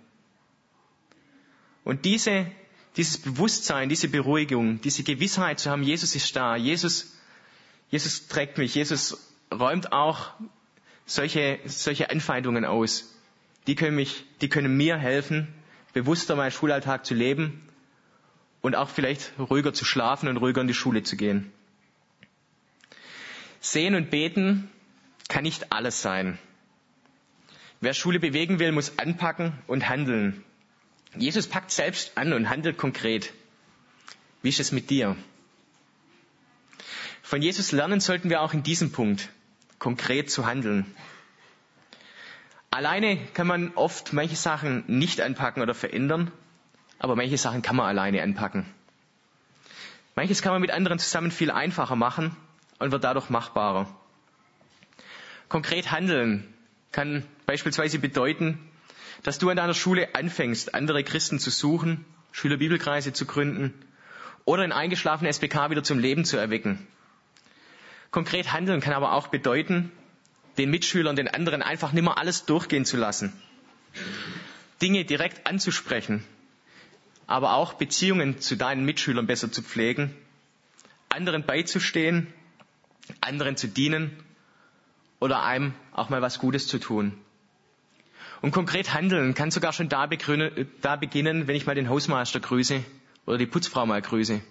Und diese, dieses Bewusstsein, diese Beruhigung, diese Gewissheit zu haben, Jesus ist da, Jesus, Jesus trägt mich, Jesus räumt auch solche, solche Anfeindungen aus. Die können mich, die können mir helfen, bewusster meinen Schulalltag zu leben und auch vielleicht ruhiger zu schlafen und ruhiger in die Schule zu gehen. Sehen und beten kann nicht alles sein. Wer Schule bewegen will, muss anpacken und handeln. Jesus packt selbst an und handelt konkret. Wie ist es mit dir? Von Jesus lernen sollten wir auch in diesem Punkt, konkret zu handeln. Alleine kann man oft manche Sachen nicht anpacken oder verändern, aber manche Sachen kann man alleine anpacken. Manches kann man mit anderen zusammen viel einfacher machen und wird dadurch machbarer. Konkret handeln kann beispielsweise bedeuten, dass du an deiner Schule anfängst, andere Christen zu suchen, Schülerbibelkreise zu gründen oder ein eingeschlafenes S P K wieder zum Leben zu erwecken. Konkret handeln kann aber auch bedeuten, den Mitschülern, den anderen einfach nicht mehr alles durchgehen zu lassen. Dinge direkt anzusprechen, aber auch Beziehungen zu deinen Mitschülern besser zu pflegen, anderen beizustehen, anderen zu dienen oder einem auch mal was Gutes zu tun. Und konkret handeln kann sogar schon da, begründen, da beginnen, wenn ich mal den Hausmeister grüße oder die Putzfrau mal grüße.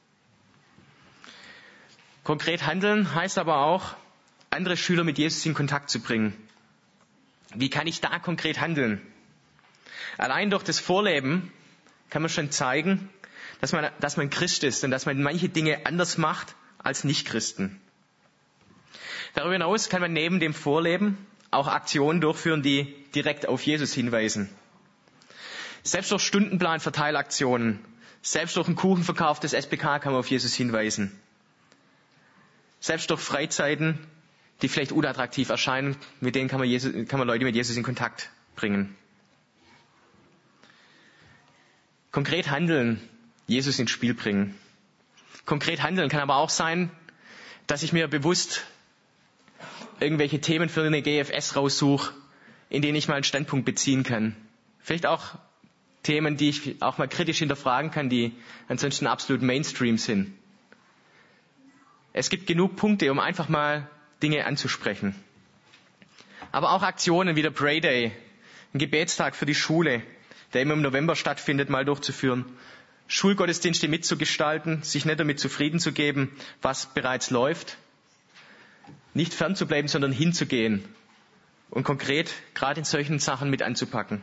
Konkret handeln heißt aber auch, andere Schüler mit Jesus in Kontakt zu bringen. Wie kann ich da konkret handeln? Allein durch das Vorleben kann man schon zeigen, dass man, dass man Christ ist und dass man manche Dinge anders macht als Nichtchristen. Darüber hinaus kann man neben dem Vorleben auch Aktionen durchführen, die direkt auf Jesus hinweisen. Selbst durch Stundenplan-Verteilaktionen, selbst durch einen Kuchenverkauf des S P K kann man auf Jesus hinweisen. Selbst durch Freizeiten, die vielleicht unattraktiv erscheinen, mit denen kann man, Jesus, kann man Leute mit Jesus in Kontakt bringen. Konkret handeln, Jesus ins Spiel bringen. Konkret handeln kann aber auch sein, dass ich mir bewusst irgendwelche Themen für eine G F S raussuche, in denen ich mal einen Standpunkt beziehen kann. Vielleicht auch Themen, die ich auch mal kritisch hinterfragen kann, die ansonsten absolut Mainstream sind. Es gibt genug Punkte, um einfach mal Dinge anzusprechen. Aber auch Aktionen wie der Pray Day, ein Gebetstag für die Schule, der immer im November stattfindet, mal durchzuführen. Schulgottesdienste mitzugestalten, sich nicht damit zufrieden zu geben, was bereits läuft. Nicht fernzubleiben, sondern hinzugehen und konkret gerade in solchen Sachen mit anzupacken.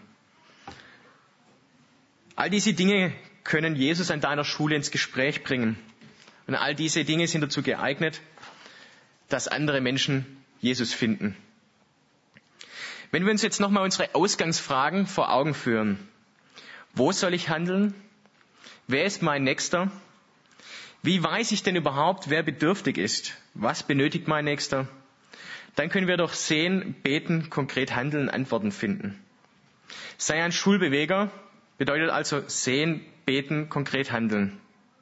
All diese Dinge können Jesus an deiner Schule ins Gespräch bringen. Und all diese Dinge sind dazu geeignet, dass andere Menschen Jesus finden. Wenn wir uns jetzt nochmal unsere Ausgangsfragen vor Augen führen. Wo soll ich handeln? Wer ist mein Nächster? Wie weiß ich denn überhaupt, wer bedürftig ist? Was benötigt mein Nächster? Dann können wir doch sehen, beten, konkret handeln, Antworten finden. Sei ein Schulbeweger bedeutet also sehen, beten, konkret handeln.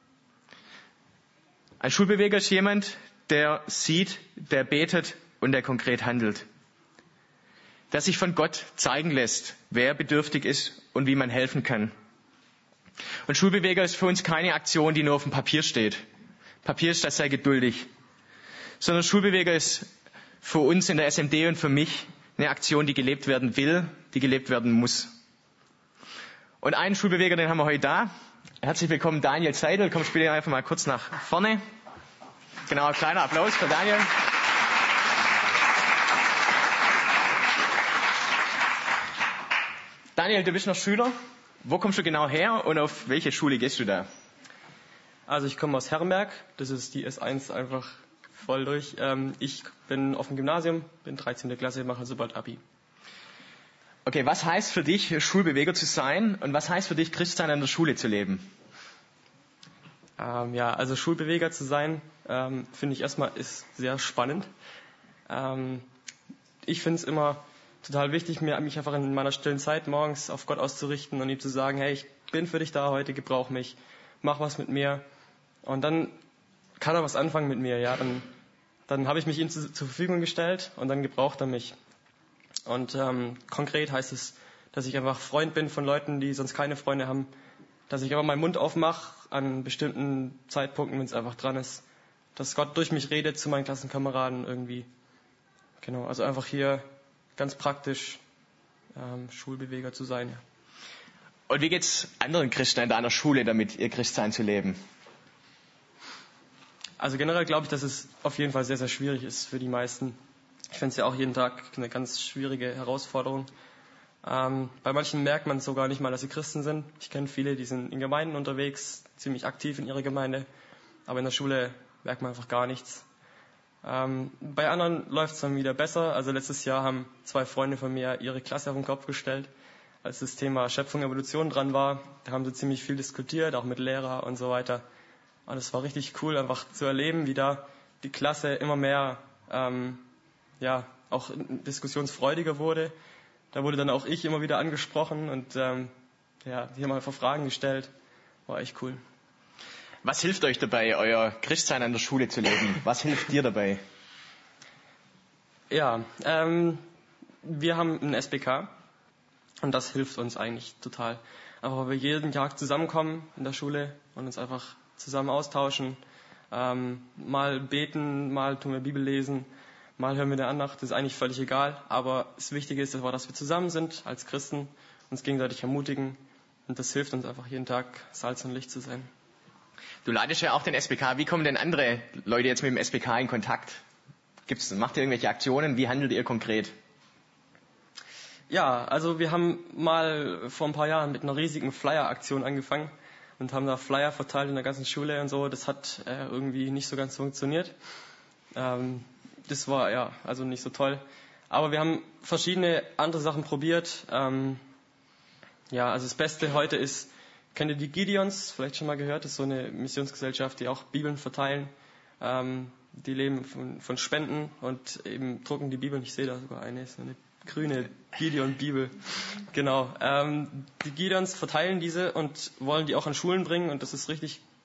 Ein Schulbeweger ist jemand, der sieht, der betet und der konkret handelt. Der sich von Gott zeigen lässt, wer bedürftig ist und wie man helfen kann. Und Schulbeweger ist für uns keine Aktion, die nur auf dem Papier steht. Papier ist, das sei geduldig. Sondern Schulbeweger ist für uns in der S M D und für mich eine Aktion, die gelebt werden will, die gelebt werden muss. Und einen Schulbeweger, den haben wir heute da. Herzlich willkommen, Daniel Seidel. Komm, spiele einfach mal kurz nach vorne. Genau, kleiner Applaus für Daniel. Daniel, du bist noch Schüler. Wo kommst du genau her und auf welche Schule gehst du da? Also ich komme aus Herrenberg. Das ist die S eins einfach voll durch. Ähm, ich bin auf dem Gymnasium, bin dreizehnte Klasse, mache also bald Abi. Okay, was heißt für dich, Schulbeweger zu sein und was heißt für dich, Christsein an der Schule zu leben? Ähm, ja, also Schulbeweger zu sein, ähm, finde ich erstmal ist sehr spannend. Ähm, ich finde es immer total wichtig, mir, mich einfach in meiner stillen Zeit morgens auf Gott auszurichten und ihm zu sagen, hey, ich bin für dich da heute, gebrauch mich, mach was mit mir. Und dann kann er was anfangen mit mir, ja. Dann, dann habe ich mich ihm zu, zur Verfügung gestellt und dann gebraucht er mich. Und ähm, konkret heißt es, dass ich einfach Freund bin von Leuten, die sonst keine Freunde haben, dass ich einfach meinen Mund aufmache an bestimmten Zeitpunkten, wenn es einfach dran ist, dass Gott durch mich redet zu meinen Klassenkameraden irgendwie. Genau, also einfach hier ganz praktisch ähm, Schulbeweger zu sein. Ja. Und wie geht's anderen Christen an deiner Schule damit, ihr Christsein zu leben? Also generell glaube ich, dass es auf jeden Fall sehr, sehr schwierig ist für die meisten. Ich finde es ja auch jeden Tag eine ganz schwierige Herausforderung. Ähm, bei manchen merkt man sogar nicht mal, dass sie Christen sind. Ich kenne viele, die sind in Gemeinden unterwegs, ziemlich aktiv in ihrer Gemeinde, aber in der Schule merkt man einfach gar nichts. Ähm, bei anderen läuft es dann wieder besser. Also letztes Jahr haben zwei Freunde von mir ihre Klasse auf den Kopf gestellt, als das Thema Schöpfung, Evolution dran war. Da haben sie ziemlich viel diskutiert, auch mit Lehrer und so weiter. Und es war richtig cool, einfach zu erleben, wie da die Klasse immer mehr ähm, ja, auch diskussionsfreudiger wurde. Da wurde dann auch ich immer wieder angesprochen und ähm, ja, die haben einfach Fragen gestellt. War echt cool. Was hilft euch dabei, euer Christsein an der Schule zu leben? Was hilft dir dabei? Ja, ähm, wir haben ein S B K und das hilft uns eigentlich total. Aber weil wir jeden Tag zusammenkommen in der Schule und uns einfach zusammen austauschen, ähm, mal beten, mal tun wir Bibel lesen, mal hören wir eine Andacht, das ist eigentlich völlig egal. Aber das Wichtige ist, dass wir zusammen sind als Christen, uns gegenseitig ermutigen und das hilft uns einfach jeden Tag Salz und Licht zu sein. Du leitest ja auch den S B K. Wie kommen denn andere Leute jetzt mit dem S B K in Kontakt? Gibt's, macht ihr irgendwelche Aktionen? Wie handelt ihr konkret? Ja, also wir haben mal vor ein paar Jahren mit einer riesigen Flyer-Aktion angefangen und haben da Flyer verteilt in der ganzen Schule und so. Das hat äh, irgendwie nicht so ganz funktioniert. Ähm, das war ja also nicht so toll. Aber wir haben verschiedene andere Sachen probiert. Ähm, ja, also das Beste heute ist, kennt ihr die Gideons? Vielleicht schon mal gehört. Das ist so eine Missionsgesellschaft, die auch Bibeln verteilen. Ähm, die leben von, von Spenden und eben drucken die Bibeln. Ich sehe da sogar eine, so eine grüne Gideon-Bibel. Genau. Ähm, die Gideons verteilen diese und wollen die auch an Schulen bringen und das ist richtig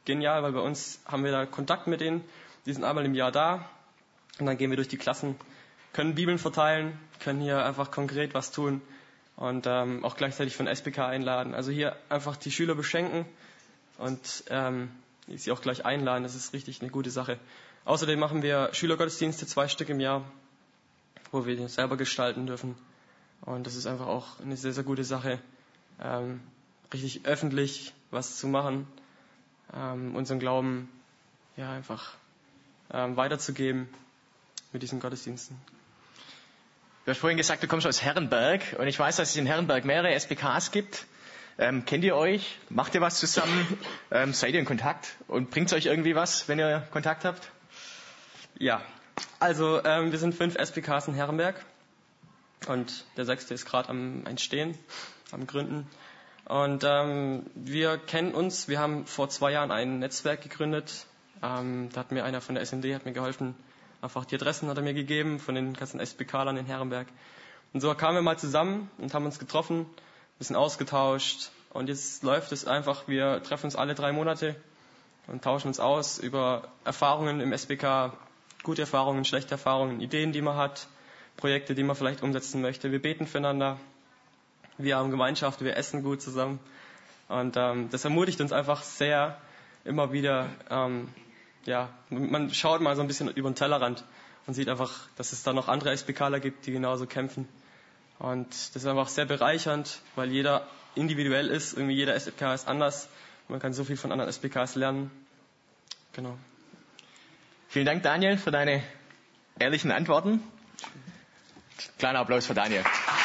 genial, weil bei uns haben wir da Kontakt mit denen. Die sind einmal im Jahr da und dann gehen wir durch die Klassen, können Bibeln verteilen, können hier einfach konkret was tun und ähm, auch gleichzeitig von S B K einladen. Also hier einfach die Schüler beschenken und ähm, sie auch gleich einladen. Das ist richtig eine gute Sache. Außerdem machen wir Schülergottesdienste, zwei Stück im Jahr, wo wir die selber gestalten dürfen. Und das ist einfach auch eine sehr, sehr gute Sache, ähm, richtig öffentlich was zu machen, ähm, unseren Glauben ja einfach ähm, weiterzugeben mit diesen Gottesdiensten. Du hast vorhin gesagt, du kommst aus Herrenberg und ich weiß, dass es in Herrenberg mehrere S B Ks gibt. Ähm, kennt ihr euch? Macht ihr was zusammen? Ähm, seid ihr in Kontakt? Und bringt es euch irgendwie was, wenn ihr Kontakt habt? Ja, also ähm, wir sind fünf S B Ks in Herrenberg und der sechste ist gerade am Entstehen, am Gründen. Und ähm, wir kennen uns, wir haben vor zwei Jahren ein Netzwerk gegründet. Ähm, da hat mir einer von der S M D hat mir geholfen, einfach die Adressen hat er mir gegeben von den ganzen S B Klern in Herrenberg. Und so kamen wir mal zusammen und haben uns getroffen, ein bisschen ausgetauscht. Und jetzt läuft es einfach, wir treffen uns alle drei Monate und tauschen uns aus über Erfahrungen im S B K, gute Erfahrungen, schlechte Erfahrungen, Ideen, die man hat, Projekte, die man vielleicht umsetzen möchte. Wir beten füreinander, wir haben Gemeinschaft, wir essen gut zusammen. Und ähm, das ermutigt uns einfach sehr, immer wieder, ähm, ja, man schaut mal so ein bisschen über den Tellerrand und sieht einfach, dass es da noch andere S B Kler gibt, die genauso kämpfen. Und das ist einfach sehr bereichernd, weil jeder individuell ist, irgendwie jeder S B K ist anders. Man kann so viel von anderen S B Ks lernen. Genau. Vielen Dank, Daniel, für deine ehrlichen Antworten. Kleiner Applaus für Daniel.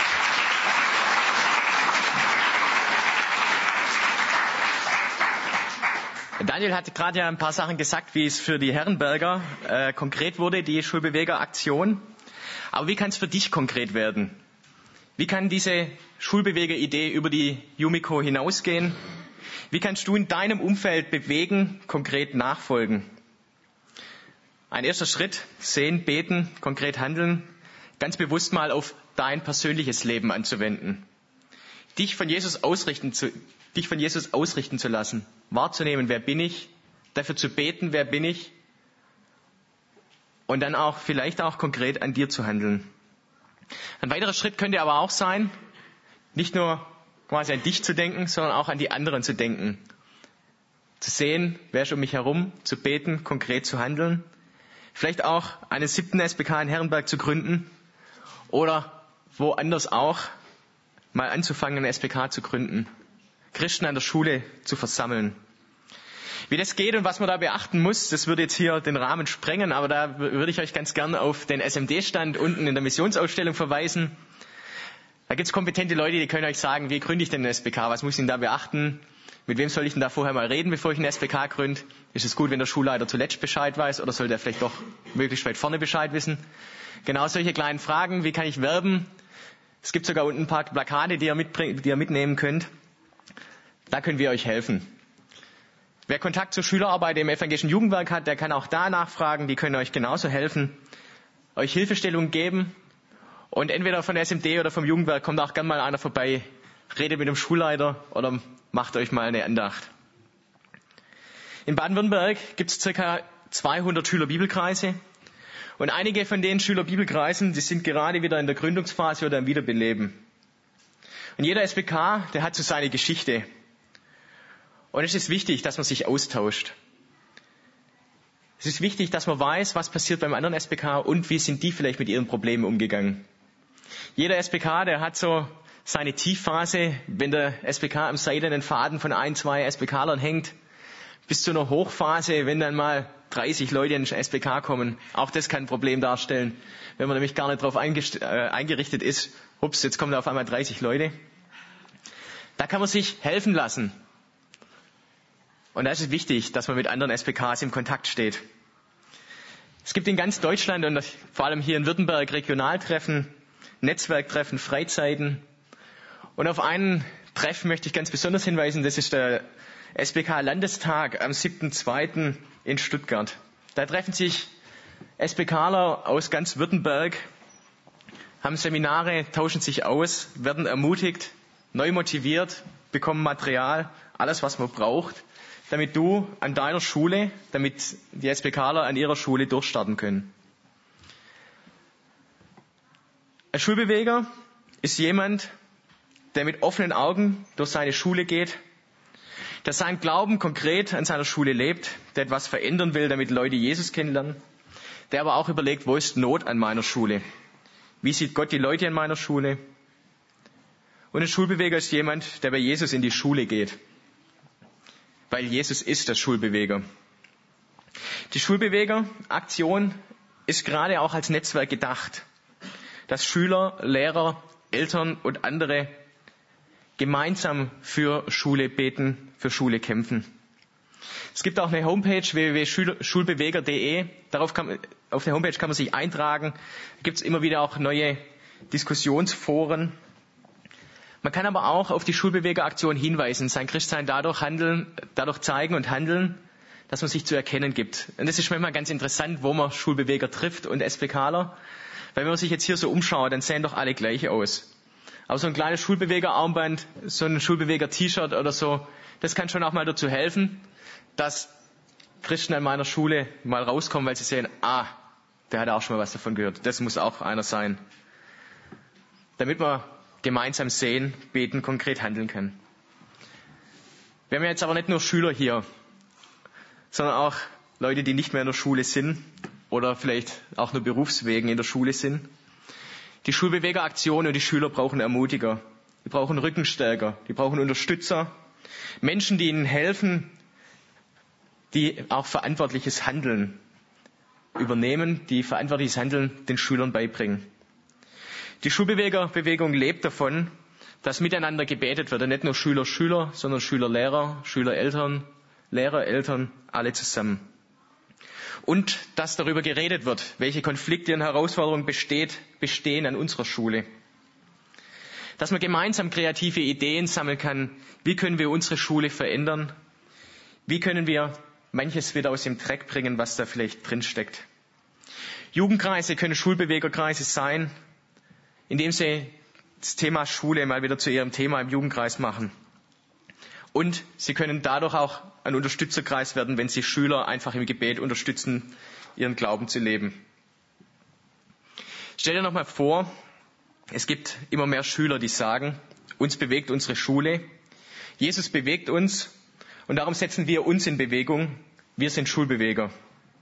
Daniel hat gerade ja ein paar Sachen gesagt, wie es für die Herrenberger äh, konkret wurde, die Schulbeweger-Aktion. Aber wie kann es für dich konkret werden? Wie kann diese Schulbeweger-Idee über die Yumiko hinausgehen? Wie kannst du in deinem Umfeld bewegen, konkret nachfolgen? Ein erster Schritt, sehen, beten, konkret handeln, ganz bewusst mal auf dein persönliches Leben anzuwenden. Dich von Jesus ausrichten zu, dich von Jesus ausrichten zu lassen, wahrzunehmen, wer bin ich, dafür zu beten, wer bin ich, und dann auch vielleicht auch konkret an dir zu handeln. Ein weiterer Schritt könnte aber auch sein, nicht nur quasi an dich zu denken, sondern auch an die anderen zu denken. Zu sehen, wer ist um mich herum, zu beten, konkret zu handeln. Vielleicht auch einen siebten S B K in Herrenberg zu gründen oder woanders auch mal anzufangen, einen S B K zu gründen. Christen an der Schule zu versammeln. Wie das geht und was man da beachten muss, das würde jetzt hier den Rahmen sprengen, aber da würde ich euch ganz gern auf den S M D-Stand unten in der Missionsausstellung verweisen. Da gibt es kompetente Leute, die können euch sagen, wie gründe ich denn einen S B K, was muss ich denn da beachten, mit wem soll ich denn da vorher mal reden, bevor ich einen S B K gründe. Ist es gut, wenn der Schulleiter zuletzt Bescheid weiß oder soll der vielleicht doch möglichst weit vorne Bescheid wissen? Genau solche kleinen Fragen, wie kann ich werben? Es gibt sogar unten ein paar Plakate, die ihr, mitbring- die ihr mitnehmen könnt. Da können wir euch helfen. Wer Kontakt zur Schülerarbeit im evangelischen Jugendwerk hat, der kann auch da nachfragen. Die können euch genauso helfen, euch Hilfestellung geben. Und entweder von der S M D oder vom Jugendwerk kommt auch gern mal einer vorbei, redet mit dem Schulleiter oder macht euch mal eine Andacht. In Baden-Württemberg gibt es ca. zweihundert Schülerbibelkreise. Und einige von den Schülerbibelkreisen, die sind gerade wieder in der Gründungsphase oder im Wiederbeleben. Und jeder S B K, der hat so seine Geschichte. Und es ist wichtig, dass man sich austauscht. Es ist wichtig, dass man weiß, was passiert beim anderen S B K und wie sind die vielleicht mit ihren Problemen umgegangen. Jeder S B K, der hat so seine Tiefphase, wenn der S B K am seidenen Faden von ein, zwei S B Klern hängt, bis zu einer Hochphase, wenn dann mal dreißig Leute in den S B K kommen. Auch das kann ein Problem darstellen, wenn man nämlich gar nicht darauf eingest- äh, eingerichtet ist. Ups, jetzt kommen da auf einmal dreißig Leute. Da kann man sich helfen lassen. Und da ist es wichtig, dass man mit anderen S B Ks im Kontakt steht. Es gibt in ganz Deutschland und vor allem hier in Württemberg Regionaltreffen, Netzwerktreffen, Freizeiten. Und auf einen Treff möchte ich ganz besonders hinweisen, das ist der S B K-Landestag am siebten zweiten in Stuttgart. Da treffen sich S B Kler aus ganz Württemberg, haben Seminare, tauschen sich aus, werden ermutigt, neu motiviert, bekommen Material, alles was man braucht damit du an deiner Schule, damit die SPKler an ihrer Schule durchstarten können. Ein Schulbeweger ist jemand, der mit offenen Augen durch seine Schule geht, der seinen Glauben konkret an seiner Schule lebt, der etwas verändern will, damit Leute Jesus kennenlernen, der aber auch überlegt, wo ist Not an meiner Schule? Wie sieht Gott die Leute an meiner Schule? Und ein Schulbeweger ist jemand, der bei Jesus in die Schule geht, weil Jesus ist der Schulbeweger. Die Schulbeweger-Aktion ist gerade auch als Netzwerk gedacht, dass Schüler, Lehrer, Eltern und andere gemeinsam für Schule beten, für Schule kämpfen. Es gibt auch eine Homepage w w w punkt schulbeweger punkt de. Darauf kann, auf der Homepage kann man sich eintragen. Da gibt es immer wieder auch neue Diskussionsforen. Man kann aber auch auf die Schulbewegeraktion hinweisen, sein Christsein dadurch handeln, dadurch zeigen und handeln, dass man sich zu erkennen gibt. Und das ist manchmal ganz interessant, wo man Schulbeweger trifft und SPKler. Weil wenn man sich jetzt hier so umschaut, dann sehen doch alle gleich aus. Aber so ein kleines Schulbeweger-Armband, so ein Schulbeweger-T-Shirt oder so, das kann schon auch mal dazu helfen, dass Christen an meiner Schule mal rauskommen, weil sie sehen, ah, der hat auch schon mal was davon gehört. Das muss auch einer sein. Damit wir gemeinsam sehen, beten, konkret handeln können. Wir haben jetzt aber nicht nur Schüler hier, sondern auch Leute, die nicht mehr in der Schule sind oder vielleicht auch nur berufswegen in der Schule sind. Die Schulbewegeraktion und die Schüler brauchen Ermutiger. Die brauchen Rückenstärker. Die brauchen Unterstützer. Menschen, die ihnen helfen, die auch verantwortliches Handeln übernehmen, die verantwortliches Handeln den Schülern beibringen. Die Schulbewegerbewegung lebt davon, dass miteinander gebetet wird. Und nicht nur Schüler, Schüler, sondern Schüler, Lehrer, Schüler, Eltern, Lehrer, Eltern, alle zusammen. Und dass darüber geredet wird, welche Konflikte und Herausforderungen besteht, bestehen an unserer Schule. Dass man gemeinsam kreative Ideen sammeln kann, wie können wir unsere Schule verändern, wie können wir manches wieder aus dem Dreck bringen, was da vielleicht drinsteckt. Jugendkreise können Schulbewegerkreise sein, indem sie das Thema Schule mal wieder zu ihrem Thema im Jugendkreis machen. Und sie können dadurch auch ein Unterstützerkreis werden, wenn sie Schüler einfach im Gebet unterstützen, ihren Glauben zu leben. Stell dir noch mal vor, es gibt immer mehr Schüler, die sagen, uns bewegt unsere Schule, Jesus bewegt uns und darum setzen wir uns in Bewegung. Wir sind Schulbeweger.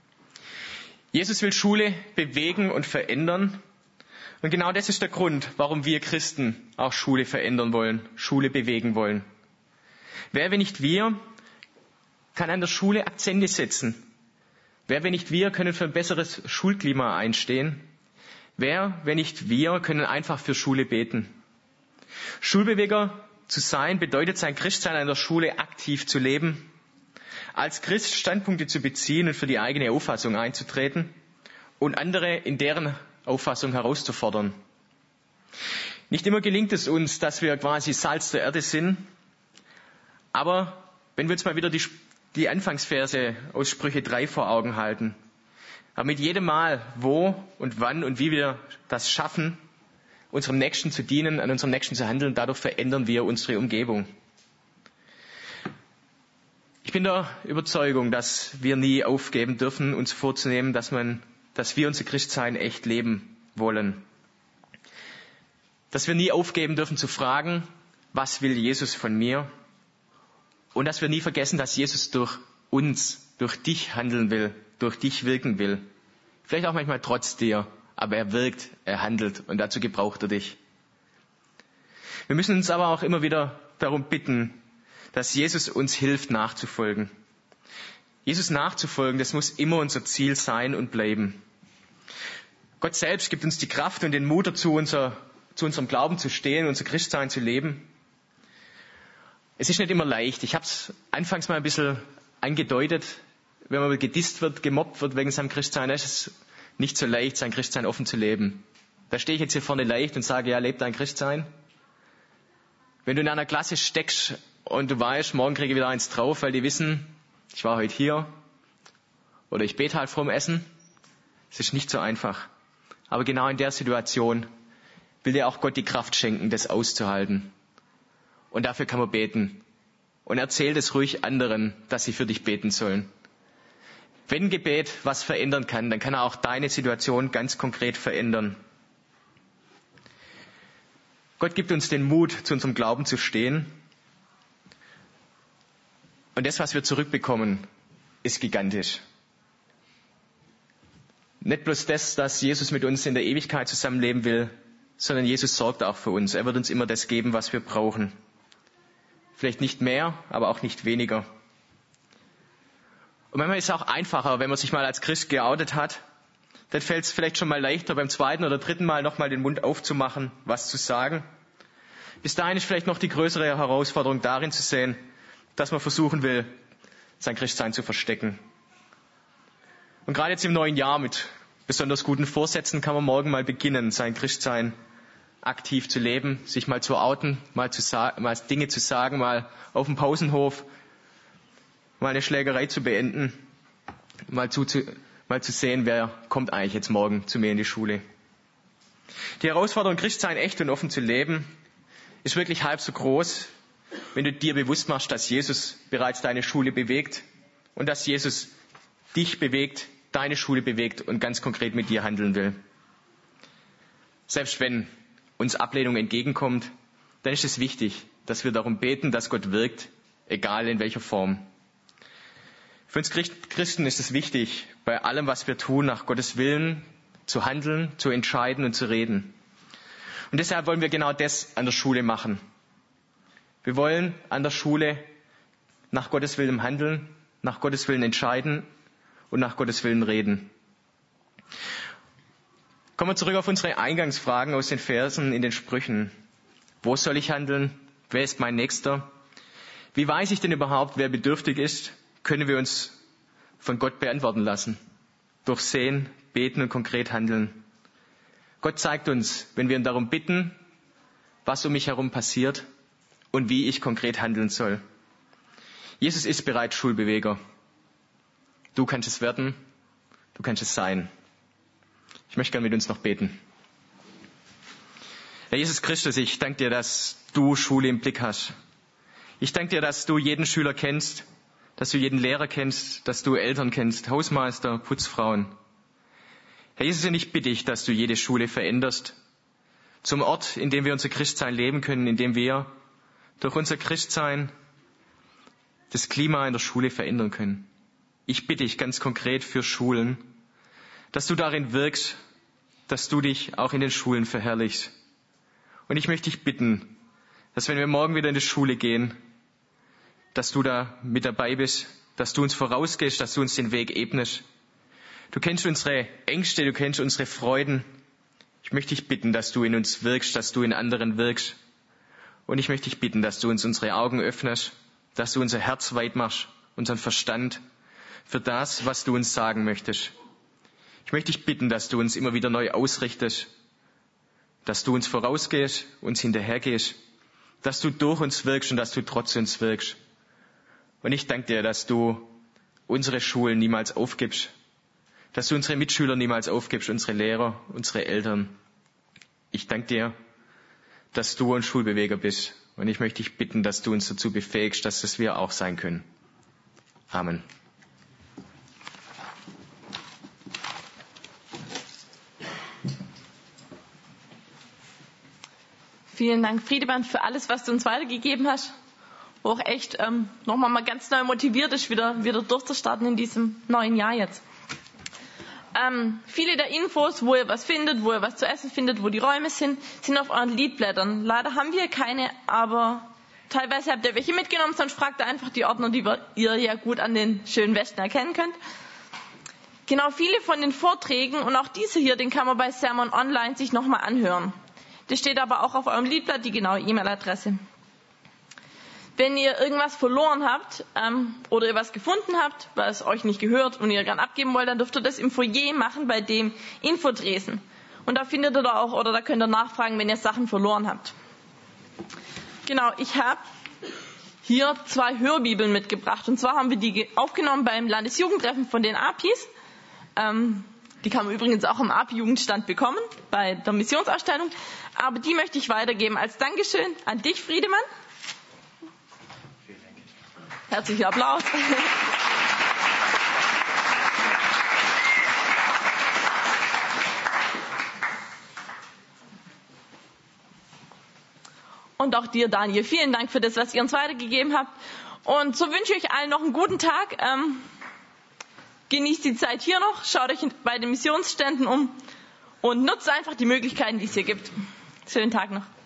Jesus will Schule bewegen und verändern. Und genau das ist der Grund, warum wir Christen auch Schule verändern wollen, Schule bewegen wollen. Wer, wenn nicht wir, kann an der Schule Akzente setzen? Wer, wenn nicht wir, können für ein besseres Schulklima einstehen? Wer, wenn nicht wir, können einfach für Schule beten? Schulbeweger zu sein bedeutet, sein Christsein an der Schule aktiv zu leben, als Christ Standpunkte zu beziehen und für die eigene Auffassung einzutreten und andere in deren Auffassung herauszufordern. Nicht immer gelingt es uns, dass wir quasi Salz der Erde sind, aber wenn wir uns mal wieder die, die Anfangsverse aus Sprüche drei vor Augen halten, aber mit jedem Mal, wo und wann und wie wir das schaffen, unserem Nächsten zu dienen, an unserem Nächsten zu handeln, dadurch verändern wir unsere Umgebung. Ich bin der Überzeugung, dass wir nie aufgeben dürfen, uns vorzunehmen, dass man, dass wir unser Christsein echt leben wollen. Dass wir nie aufgeben dürfen zu fragen, was will Jesus von mir? Und dass wir nie vergessen, dass Jesus durch uns, durch dich handeln will, durch dich wirken will. Vielleicht auch manchmal trotz dir, aber er wirkt, er handelt und dazu gebraucht er dich. Wir müssen uns aber auch immer wieder darum bitten, dass Jesus uns hilft, nachzufolgen. Jesus nachzufolgen, das muss immer unser Ziel sein und bleiben. Gott selbst gibt uns die Kraft und den Mut dazu, unser, zu unserem Glauben zu stehen, unser Christsein zu leben. Es ist nicht immer leicht. Ich habe es anfangs mal ein bisschen angedeutet. Wenn man gedisst wird, gemobbt wird wegen seinem Christsein, ist es nicht so leicht, sein Christsein offen zu leben. Da stehe ich jetzt hier vorne leicht und sage, ja, lebt dein Christsein. Wenn du in einer Klasse steckst und du weißt, morgen kriege ich wieder eins drauf, weil die wissen, ich war heute hier oder ich bete halt vorm Essen, es ist nicht so einfach. Aber genau in der Situation will dir auch Gott die Kraft schenken, das auszuhalten. Und dafür kann man beten. und erzähl es ruhig anderen, dass sie für dich beten sollen. Wenn Gebet was verändern kann, dann kann er auch deine Situation ganz konkret verändern. Gott gibt uns den Mut, zu unserem Glauben zu stehen. Und das, was wir zurückbekommen, ist gigantisch. Nicht bloß das, dass Jesus mit uns in der Ewigkeit zusammenleben will, sondern Jesus sorgt auch für uns. Er wird uns immer das geben, was wir brauchen. Vielleicht nicht mehr, aber auch nicht weniger. Und manchmal ist es auch einfacher, wenn man sich mal als Christ geoutet hat, dann fällt es vielleicht schon mal leichter, beim zweiten oder dritten Mal nochmal den Mund aufzumachen, was zu sagen. Bis dahin ist vielleicht noch die größere Herausforderung darin zu sehen, dass man versuchen will, sein Christsein zu verstecken. Und gerade jetzt im neuen Jahr mit besonders guten Vorsätzen kann man morgen mal beginnen, sein Christsein aktiv zu leben, sich mal zu outen, mal, zu sa- mal Dinge zu sagen, mal auf dem Pausenhof, mal eine Schlägerei zu beenden, mal zu, zu, mal zu sehen, wer kommt eigentlich jetzt morgen zu mir in die Schule. Die Herausforderung, Christsein echt und offen zu leben, ist wirklich halb so groß, wenn du dir bewusst machst, dass Jesus bereits deine Schule bewegt und dass Jesus dich bewegt, deine Schule bewegt und ganz konkret mit dir handeln will. Selbst wenn uns Ablehnung entgegenkommt, dann ist es wichtig, dass wir darum beten, dass Gott wirkt, egal in welcher Form. Für uns Christen ist es wichtig, bei allem, was wir tun, nach Gottes Willen zu handeln, zu entscheiden und zu reden. Und deshalb wollen wir genau das an der Schule machen. Wir wollen an der Schule nach Gottes Willen handeln, nach Gottes Willen entscheiden und nach Gottes Willen reden. Kommen wir zurück auf unsere Eingangsfragen aus den Versen in den Sprüchen. Wo soll ich handeln? Wer ist mein Nächster? Wie weiß ich denn überhaupt, wer bedürftig ist? Können wir uns von Gott beantworten lassen. Durch Sehen, Beten und konkret handeln. Gott zeigt uns, wenn wir ihn darum bitten, was um mich herum passiert und wie ich konkret handeln soll. Jesus ist bereits Schulbeweger. Du kannst es werden, du kannst es sein. Ich möchte gerne mit uns noch beten. Herr Jesus Christus, ich danke dir, dass du Schule im Blick hast. Ich danke dir, dass du jeden Schüler kennst, dass du jeden Lehrer kennst, dass du Eltern kennst, Hausmeister, Putzfrauen. Herr Jesus, und ich bitte dich, dass du jede Schule veränderst, zum Ort, in dem wir unser Christsein leben können, in dem wir durch unser Christsein das Klima in der Schule verändern können. Ich bitte dich ganz konkret für Schulen, dass du darin wirkst, dass du dich auch in den Schulen verherrlichst. Und ich möchte dich bitten, dass wenn wir morgen wieder in die Schule gehen, dass du da mit dabei bist, dass du uns vorausgehst, dass du uns den Weg ebnest. Du kennst unsere Ängste, du kennst unsere Freuden. Ich möchte dich bitten, dass du in uns wirkst, dass du in anderen wirkst. Und ich möchte dich bitten, dass du uns unsere Augen öffnest, dass du unser Herz weit machst, unseren Verstand für das, was du uns sagen möchtest. Ich möchte dich bitten, dass du uns immer wieder neu ausrichtest, dass du uns vorausgehst, uns hinterhergehst, dass du durch uns wirkst und dass du trotz uns wirkst. Und ich danke dir, dass du unsere Schulen niemals aufgibst, dass du unsere Mitschüler niemals aufgibst, unsere Lehrer, unsere Eltern. Ich danke dir, dass du ein Schulbeweger bist. Und ich möchte dich bitten, dass du uns dazu befähigst, dass das wir auch sein können. Amen. Vielen Dank, Friedemann, für alles, was du uns weitergegeben hast. Wo auch echt ähm, nochmal mal ganz neu motiviert ist, wieder, wieder durchzustarten in diesem neuen Jahr jetzt. Ähm, viele der Infos, wo ihr was findet, wo ihr was zu essen findet, wo die Räume sind, sind auf euren Liedblättern. Leider haben wir keine, aber teilweise habt ihr welche mitgenommen, sonst fragt ihr einfach die Ordner, die ihr ja gut an den schönen Westen erkennen könnt. Genau, viele von den Vorträgen und auch diese hier, den kann man bei Sermon Online sich nochmal anhören. Das steht aber auch auf eurem Liedblatt, die genaue E-Mail-Adresse. Wenn ihr irgendwas verloren habt ähm, oder ihr was gefunden habt, was euch nicht gehört und ihr gern abgeben wollt, dann dürft ihr das im Foyer machen bei dem Infotresen. Und da findet ihr da auch, oder da könnt ihr nachfragen, wenn ihr Sachen verloren habt. Genau, ich habe hier zwei Hörbibeln mitgebracht. Und zwar haben wir die aufgenommen beim Landesjugendtreffen von den A P Is. Ähm, die kann man übrigens auch am A P I-Jugendstand bekommen, bei der Missionsausstellung. Aber die möchte ich weitergeben als Dankeschön an dich, Friedemann. Herzlichen Applaus. Und auch dir, Daniel, vielen Dank für das, was ihr uns weitergegeben habt. Und so wünsche ich euch allen noch einen guten Tag. Ähm, genießt die Zeit hier noch, schaut euch bei den Missionsständen um und nutzt einfach die Möglichkeiten, die es hier gibt. Schönen Tag noch.